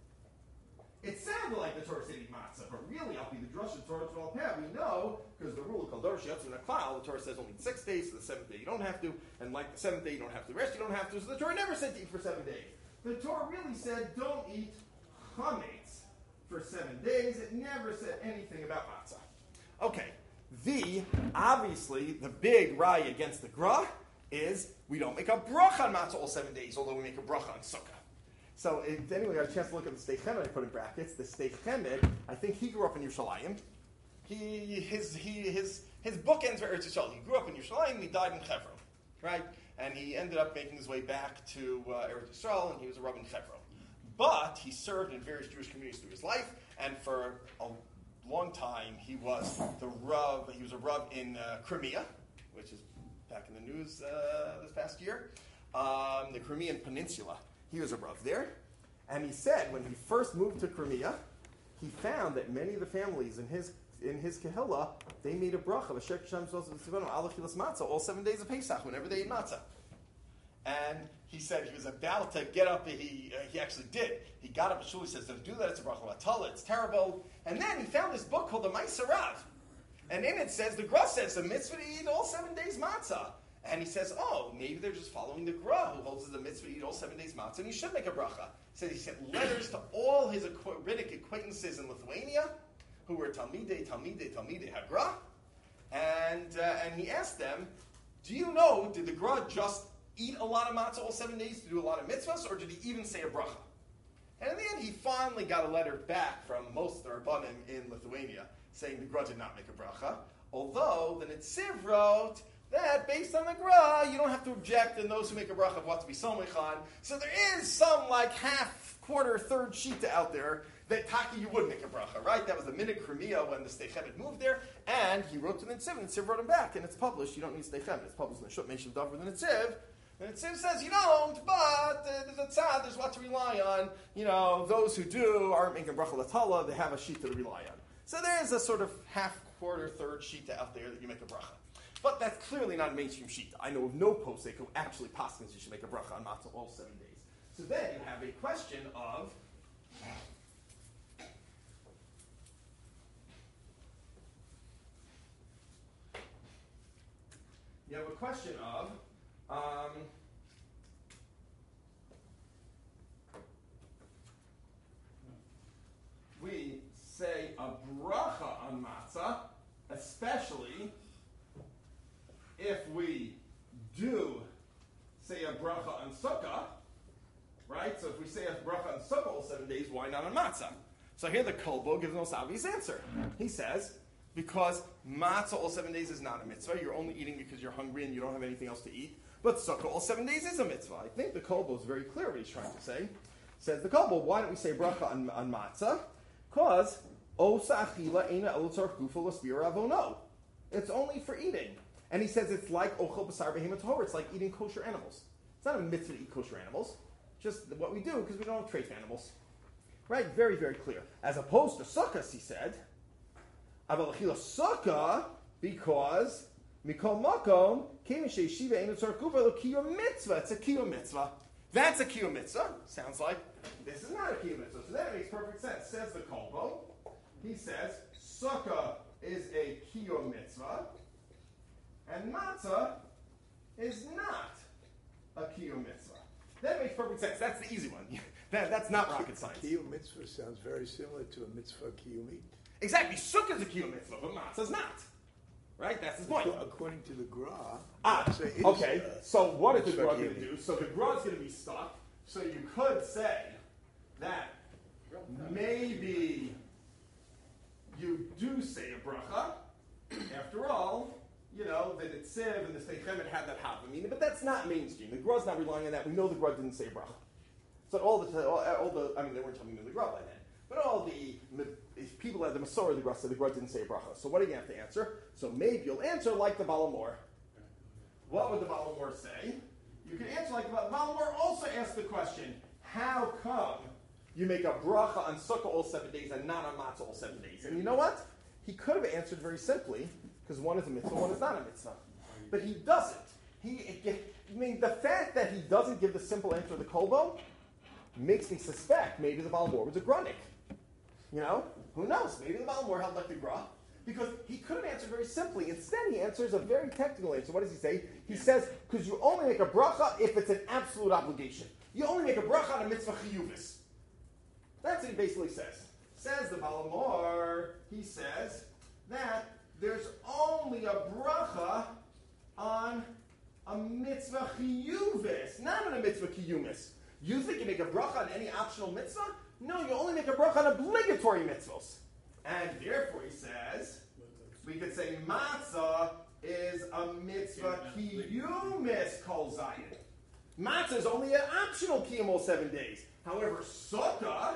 it sounded like the Torah said eat matzah, but really, I'll be the drush of Torah Tzval Peh. We know, because the rule of Kol Dorosh Yatzim Naklal, the Torah says only six days, so the seventh day you don't have to, and like the seventh day you don't have to, the rest you don't have to, so the Torah never said to eat for seven days. The Torah really said don't eat chametz for seven days. It never said anything about matzah. Okay, the, obviously, the big raya against the gra is we don't make a bracha on matzah all seven days, although we make a bracha on sukkah. So, if anyone got a chance to look at the Steich Chemed I put in brackets, the Steich Chemed, I think he grew up in Yerushalayim. He, his, he, his, his bookends were Eretz Yisrael. He grew up in Yerushalayim and he died in Hebron, right? And he ended up making his way back to uh, Eretz Yisrael, and he was a Rav in Hebron. But he served in various Jewish communities through his life, and for a long time he was the Rav, he was a Rav in uh, Crimea, which is back in the news uh, this past year, um, the Crimean Peninsula. He was a Rav there, and he said when he first moved to Crimea, he found that many of the families in his in his Kehillah, they made a bracha, matzah, all seven days of Pesach, whenever they ate matzah. And he said he was about to get up, he uh, he actually did. He got up at shul, he says, don't do that, it's a bracha vatala, it's terrible. And then he found this book called the Ma'aser Rav. And in it says, the Gra says, the mitzvah to eat all seven days matzah. And he says, oh, maybe they're just following the Gra, who holds the mitzvah to eat all seven days matzah, and he should make a bracha. He said he sent letters to all his rabbinic acquaintances in Lithuania, who were Talmidei, Talmidei, Talmidei Hagra, and uh, and he asked them, do you know, did the Gra just eat a lot of matzah all seven days to do a lot of mitzvahs, or did he even say a bracha? And in the end, he finally got a letter back from most of the Rabbanim in Lithuania, saying the Gra did not make a bracha, although the Netziv wrote that based on the Gra, you don't have to object, and those who make a bracha have what to be somech on. So there is some like half, quarter, third shita out there that Taki you would make a bracha, right? That was the minute Crimea when the Steich Chemed moved there, and he wrote to the Netziv, and the Netziv wrote him back, and it's published. You don't need Steich Chemed. It's published in the Shut Meshav Davar the Netziv. The Netziv says you don't, but uh, there's a tzad, there's what to rely on. You know, those who do aren't making bracha latala, they have a shita to rely on. So there is a sort of half, quarter, third shita out there that you make a bracha. But that's clearly not a mainstream shita. I know of no posek who actually paskins you should make a bracha on matzah all seven days. So then you have a question of you have a question of um, we say a bracha on matzah, especially if we do say a bracha on sukkah, right? So if we say a bracha on sukkah all seven days, why not on matzah? So here the Kolbo gives the most obvious answer. He says, because matzah all seven days is not a mitzvah. You're only eating because you're hungry and you don't have anything else to eat. But sukkah all seven days is a mitzvah. I think the Kolbo is very clear what he's trying to say. Says the Kolbo, why don't we say bracha on, on matzah? Because osa achila eina elotzar gufa l'spira avono. It's only for eating. And he says it's like ochel basar behemoth tahor. It's like eating kosher animals. It's not a mitzvah to eat kosher animals. Just what we do because we don't have treif animals. Right? Very, very clear. As opposed to sukkahs, he said. Aval achila sukkah because mikol makom kemi sheishiva eina tzar gufa lo kiyum mitzvah. It's a kiyum mitzvah. That's a kiyum mitzvah. Sounds like this is not a kiyum mitzvah. So that makes perfect sense. Says the Kolbo. He says sukkah is a kiyum mitzvah, and matzah is not a kiyum mitzvah. That makes perfect sense. That's the easy one. that, that's not rocket science. Kiyum mitzvah sounds very similar to a mitzvah kiyumit. Exactly. Sukkah is a kiyum mitzvah, but matzah is not. Right? That's his point. According to the Gra, Ah, matzah is, okay. uh, So what is the mitzvah Gra going to kiyumit. do? So the Gra is going to be stuck. So you could say that maybe you do say a bracha. After all, you know, the Nitziv and the Steichemet had that Havamina, but that's not mainstream. The Gra's not relying on that. We know the Gra didn't say a bracha. So all the, all, all the, I mean, they weren't telling me the Gra by then. But all the people at the Masorah of the Gra said the Gra didn't say a bracha. So what are you going to have to answer? So maybe you'll answer like the Balamor. What would the Balamor say? You can answer like the Balamor also asked the question, how come you make a bracha on Sukkah all seven days and not on Matzah all seven days? And you know what? He could have answered very simply, because one is a mitzvah, one is not a mitzvah. But he doesn't. He, I mean, the fact that he doesn't give the simple answer to the Kolbo makes me suspect maybe the Balamor was a Grunnik. You know? Who knows? Maybe the Balamor held like the Gra. Because he could have answered very simply. Instead, he answers a very technical answer. What does he say? He says, because you only make a bracha if it's an absolute obligation. You only make a bracha on a mitzvah chiyuvis. That's what he basically says. Says the Balamor, he says that there's only a bracha on a mitzvah chiyuvis, not on a mitzvah kiyumis. You think you make a bracha on any optional mitzvah? No, you only make a bracha on obligatory mitzvahs. And therefore, he says, we could say matzah is a mitzvah kiyumis kol zayin. Matzah is only an optional kiyum all seven days. However, sukkah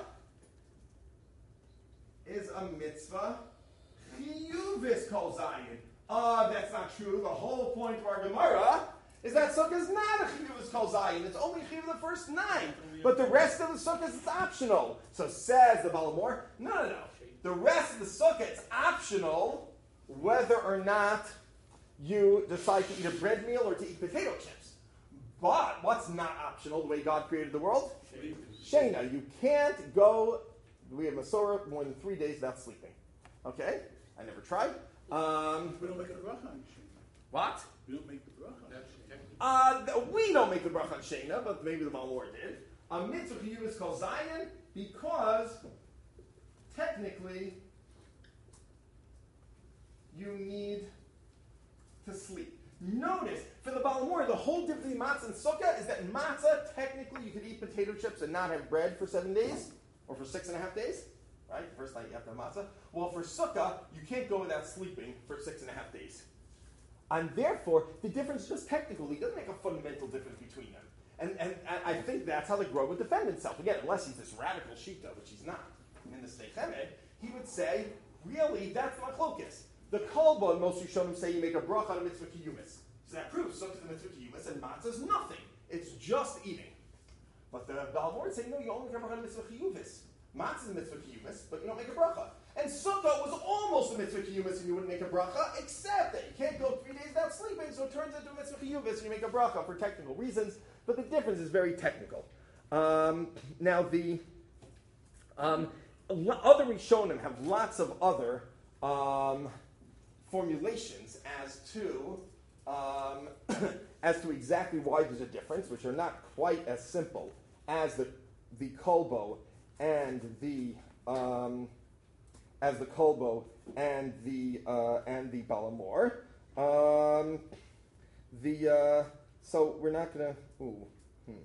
is a mitzvah chiyuvis kol zayin. Ah, uh, that's not true. The whole point of our Gemara is that sukkah is not a chiyuvis kol zayin. It's only chiyuv the first nine. But the rest of the sukkah is optional. So says the Balamor, no, no, no. The rest of the sukkah, it's optional whether or not you decide to eat a bread meal or to eat potato chips. But what's not optional the way God created the world? Shena. You can't go, we have Masorah, more than three days without sleeping. Okay? I never tried. Um, We don't make a bracha on Shena. what? We don't make the bracha. Uh, th- we don't make the bracha on Shena, but maybe the Balamor did. A mitzvah chiyuv is called Zion because technically you need to sleep. Notice, for the Balamor, the whole difference between matzah and sukkah is that matzah, technically you could eat potato chips and not have bread for seven days, or for six and a half days, right? The first night you have to have matzah. Well, for sukkah, you can't go without sleeping for six and a half days. And therefore, the difference is just technical. It doesn't make a fundamental difference between them. And, and, and I think that's how the Gra would defend himself. Again, unless he's this radical shita, which he's not. In the Steichemet, he would say, really, that's machlokes. The Kolbo and most Rishonim say you make a bracha on a mitzvah kiyumis. So that proves sukkah is a mitzvah kiyumis and matzah is nothing. It's just eating. But the Balamor would say, no, you only make a bracha on a mitzvah kiyumis. Matzah is a mitzvah kiyumis, but you don't make a bracha. And sukkah was almost a mitzvah kiyumis and you wouldn't make a bracha, except that you can't go three days without sleeping, so it turns into a mitzvah kiyumis and you make a bracha for technical reasons. But the difference is very technical. Um, now the um, other Rishonim have lots of other um, formulations as to um, as to exactly why there's a difference, which are not quite as simple as the the Kolbo and the um, as the Kolbo and the uh, and the Balamor. Um, the uh, so we're not gonna. Ooh, hmm.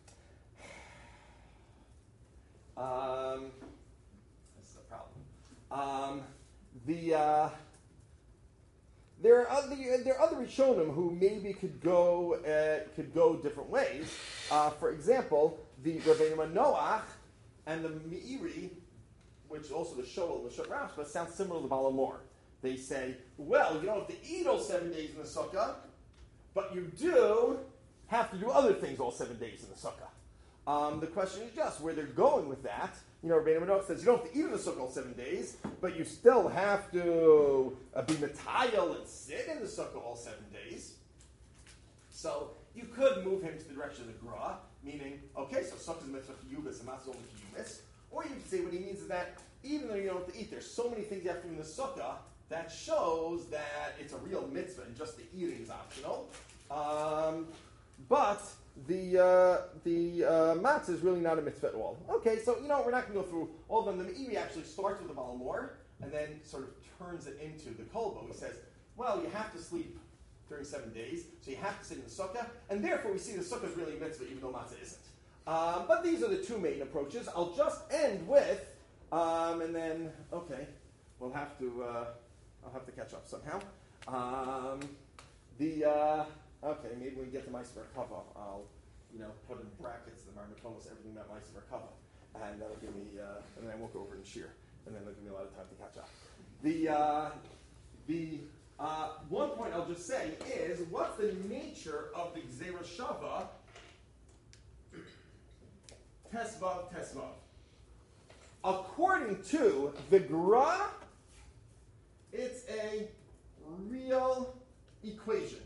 Um, this is a problem. Um, the uh, there are other there are other Rishonim who maybe could go uh, could go different ways. Uh, for example, the Rabbeinu Noach and the Meiri which also the Shoel and the Shut Rash, but it sounds similar to the Balamor. They say, well, you don't have to eat all seven days in the sukkah, but you do have to do other things all seven days in the sukkah. Um, the question is just where they're going with that. You know, Rabbeinu Manoach says you don't have to eat in the sukkah all seven days, but you still have to uh, be metayel and sit in the sukkah all seven days. So you could move him to the direction of the Gra, meaning, okay, so sukkah is mitzvah kiyubis and matzah only kiyubis. Or you could say what he means is that even though you don't have to eat, there's so many things you have to do in the sukkah that shows that it's a real mitzvah and just the eating is optional. Um, but the uh, the uh, matzah is really not a mitzvah at all. Okay, so you know we're not going to go through all of them. The Meiri actually starts with the Balamor and then sort of turns it into the Kolbo. He says, well, you have to sleep during seven days, so you have to sit in the sukkah, and therefore we see the sukkah is really a mitzvah even though matzah isn't. Um, but these are the two main approaches. I'll just end with, um, and then okay, we'll have to. Uh, I'll have to catch up somehow. Um, the uh, okay, maybe when we get to Meiser Merkava, I'll you know put in brackets the almost everything about Meiser Merkava, and that'll give me, uh, and then we'll go over in Shir, and then it'll give me a lot of time to catch up. The uh, the uh, one point I'll just say is what's the nature of the Gzeira Shava? Tesvav, Tesvav. According to the Gra, it's a real equation.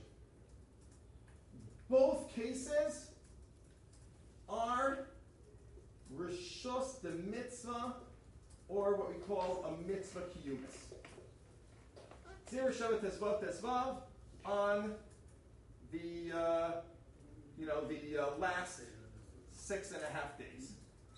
Both cases are Rishus the mitzvah, or what we call a mitzvah kiyumis. Zera Shabbat Tesvav Tesvav on the uh, you know the uh, last six and a half days.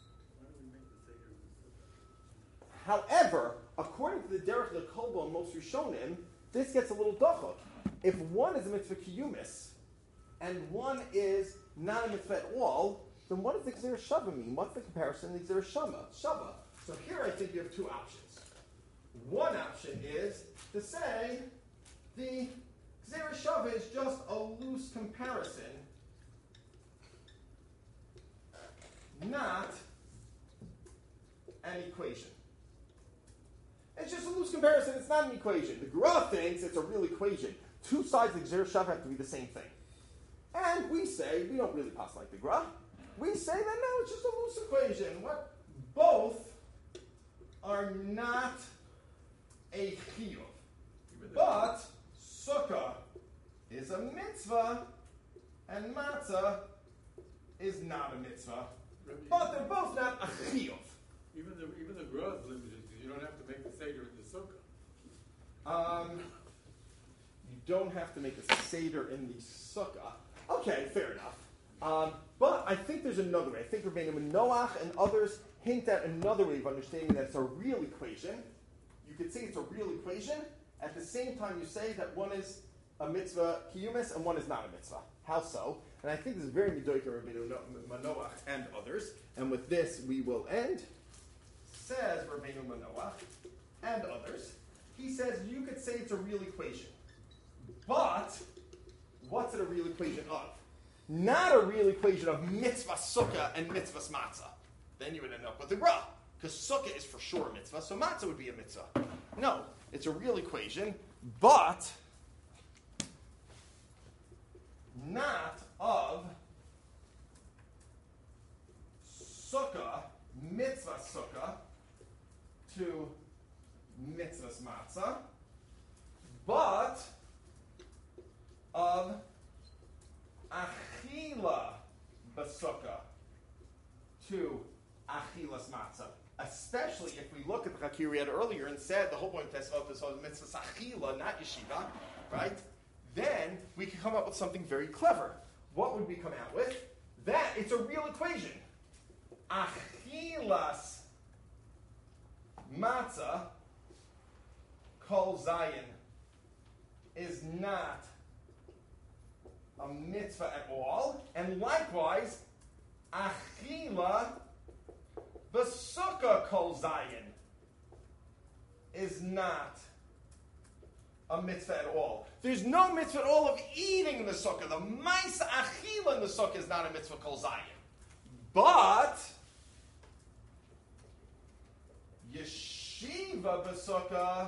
However, according to the Derech the Kolbo and most Rishonim, this gets a little dachok. If one is a mitzvah kiyumis and one is not a mitzvah at all, then what does the Gzeira Shava mean? What's the comparison to the Gzeira Shava? Shava. So here I think you have two options. One option is to say the Gzeira Shava is just a loose comparison, not an equation. It's just a loose comparison. It's not an equation. The Gra thinks it's a real equation. Two sides of the Gzeira Shava have to be the same thing. And we say, we don't really pass like the Gra. We say that no, it's just a loose equation. What? Both are not a chiyuv. But sukkah is a mitzvah and matzah is not a mitzvah. But they're both not a chiyuv. Even the even the Gra is limited because you don't have to make the seder in the sukkah. Um, you don't have to make a seder in the sukkah. Okay, fair enough. Um, but I think there's another way. I think Rabbeinu Manoach and others hint at another way of understanding that it's a real equation. You could say it's a real equation. At the same time, you say that one is a mitzvah kiyumis and one is not a mitzvah. How so? And I think this is very midoik of Rabbeinu Manoach and others. And with this, we will end. Says Rabbeinu Manoach and others. He says you could say it's a real equation. But what's it a real equation of? Not a real equation of mitzvah sukkah and mitzvah matzah. Then you would end up with the Gra. Because sukkah is for sure a mitzvah, so matzah would be a mitzvah. No, it's a real equation, but not of sukkah, mitzvah sukkah, to mitzvah matzah, but of achila basukkah to achilas matzah. Especially if we look at the Chakir we had earlier and said the whole point of Tesvav is mitzvah achila, not yeshiva, right? Then we can come up with something very clever. What would we come out with? That it's a real equation. Achilas matzah kol zayin is not a mitzvah at all, and likewise, achila b'sukkah kol zayin is not a mitzvah at all. There's no mitzvah at all of eating in the sukkah. The ma'isa achila in the sukkah is not a mitzvah kol zayin. But yeshiva b'sukkah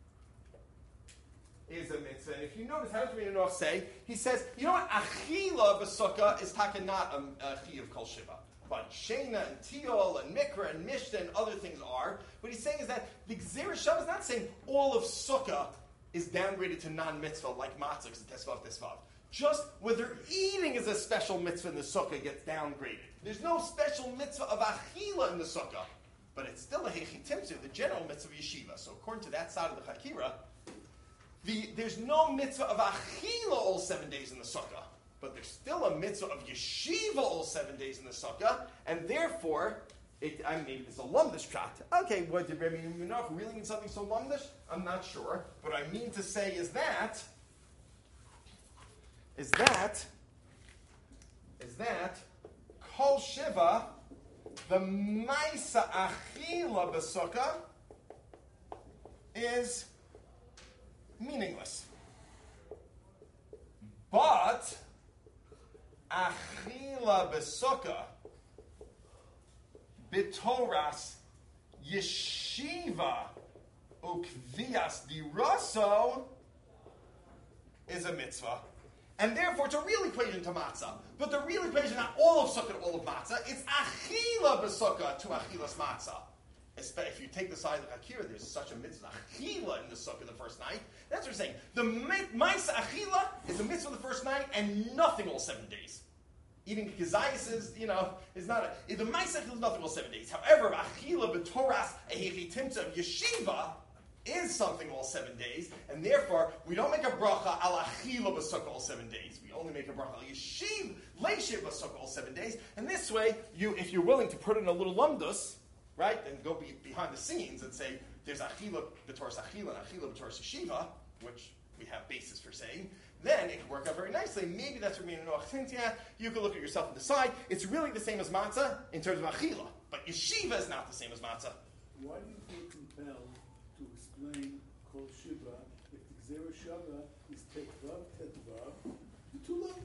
is a mitzvah. And if you notice, how does Rabbeinu Noach say? He says, you know what? Achila b'sukkah is taka not a, a chi of kol shiva. But Shena and Tiol and Mikra and Mishta and other things are. What he's saying is that the Gzera Shav is not saying all of Sukkah is downgraded to non-mitzvah like matzah, because it's tesvav, tesvav. Just whether eating is a special mitzvah in the Sukkah gets downgraded. There's no special mitzvah of Achila in the Sukkah. But it's still a Hechi Timtzu, the general mitzvah of Yeshiva. So according to that side of the Chakira, the, there's no mitzvah of Achila all seven days in the Sukkah. But there's still a mitzvah of yeshiva all seven days in the sukkah, and therefore, it, I mean, maybe it's a lumdish shot. Okay, what did Rabbi Menach really mean something so lumdish? I'm not sure. What I mean to say is that, is that, is that, kol shiva, the maisa achila b'sukkah, is meaningless. But achila b'sukkah b'toras yeshiva ukvias diraso is a mitzvah. And therefore, it's a real equation to matzah. But the real equation is not all of sukkah to all of matzah. It's achila b'sukkah to achilas matzah. If you take the side of Akira, there's such a mitzvah achila in the sukkah the first night. That's what we're saying. The ma'isa achila is a mitzvah the first night and nothing all seven days. Eating kazayas is, you know, is not a... The ma'isa achila is nothing all seven days. However, achila b'toras ehechi timtza of yeshiva is something all seven days, and therefore, we don't make a bracha al achila b'sukkah all seven days. We only make a bracha al yeshiv, leishiv b'sukkah all seven days. And this way, you, if you're willing to put in a little lumdus, right, and go be behind the scenes and say, there's achila b'toras achila and achila b'toras yeshiva, which we have basis for saying, then it can work out very nicely. Maybe that's what Rabbeinu Noach thinks. Yeah, you can look at yourself and decide. It's really the same as matzah in terms of achila, but yeshiva is not the same as matzah. Why do you feel compelled to explain kol shiva if the Gzera Shava is tetvav, tetvav, too long?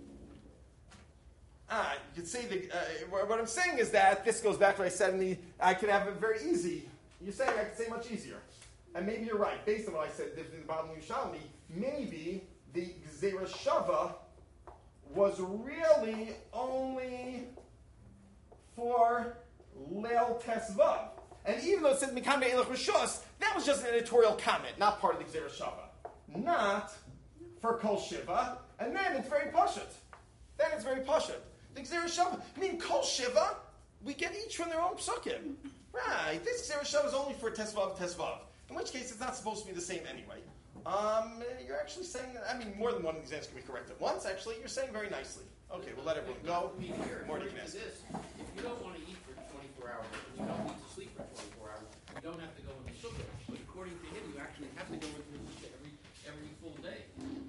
Ah, you could say the, uh, what I'm saying is that this goes back to what I said in the, I can have it very easy. You're saying I could say much easier. And maybe you're right, based on what I said in the bottom of Yerushalmi, maybe the Gzera Shava was really only for Leil Tesvav. And even though it says Mikam Elach Rishos, that was just an editorial comment, not part of the Gzera Shava. Not for Kol Shiva, and then it's very Pashut. Then it's very Pashut. The Gzera Shava, I mean, Kol Shiva, we get each from their own psukim. Right, this Gzera Shava is only for Tesvav, Tesvav. In which case, it's not supposed to be the same anyway. Um, you're actually saying, I mean, more than one of these answers can be correct at once, actually. You're saying very nicely. Okay, we'll let everyone go. I mean, here, More according you can to ask. this, if you don't want to eat for twenty-four hours, and you don't need to sleep for twenty-four hours, you don't have to go into sukkah. But according to him, you actually have to go into sukkah every every full day.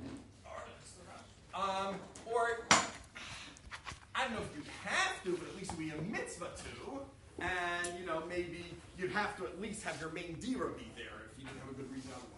Um, or, I don't know if you have to, but at least it would be a mitzvah to. And, you know, maybe you'd have to at least have your main dira be there if you didn't have a good reason otherwise.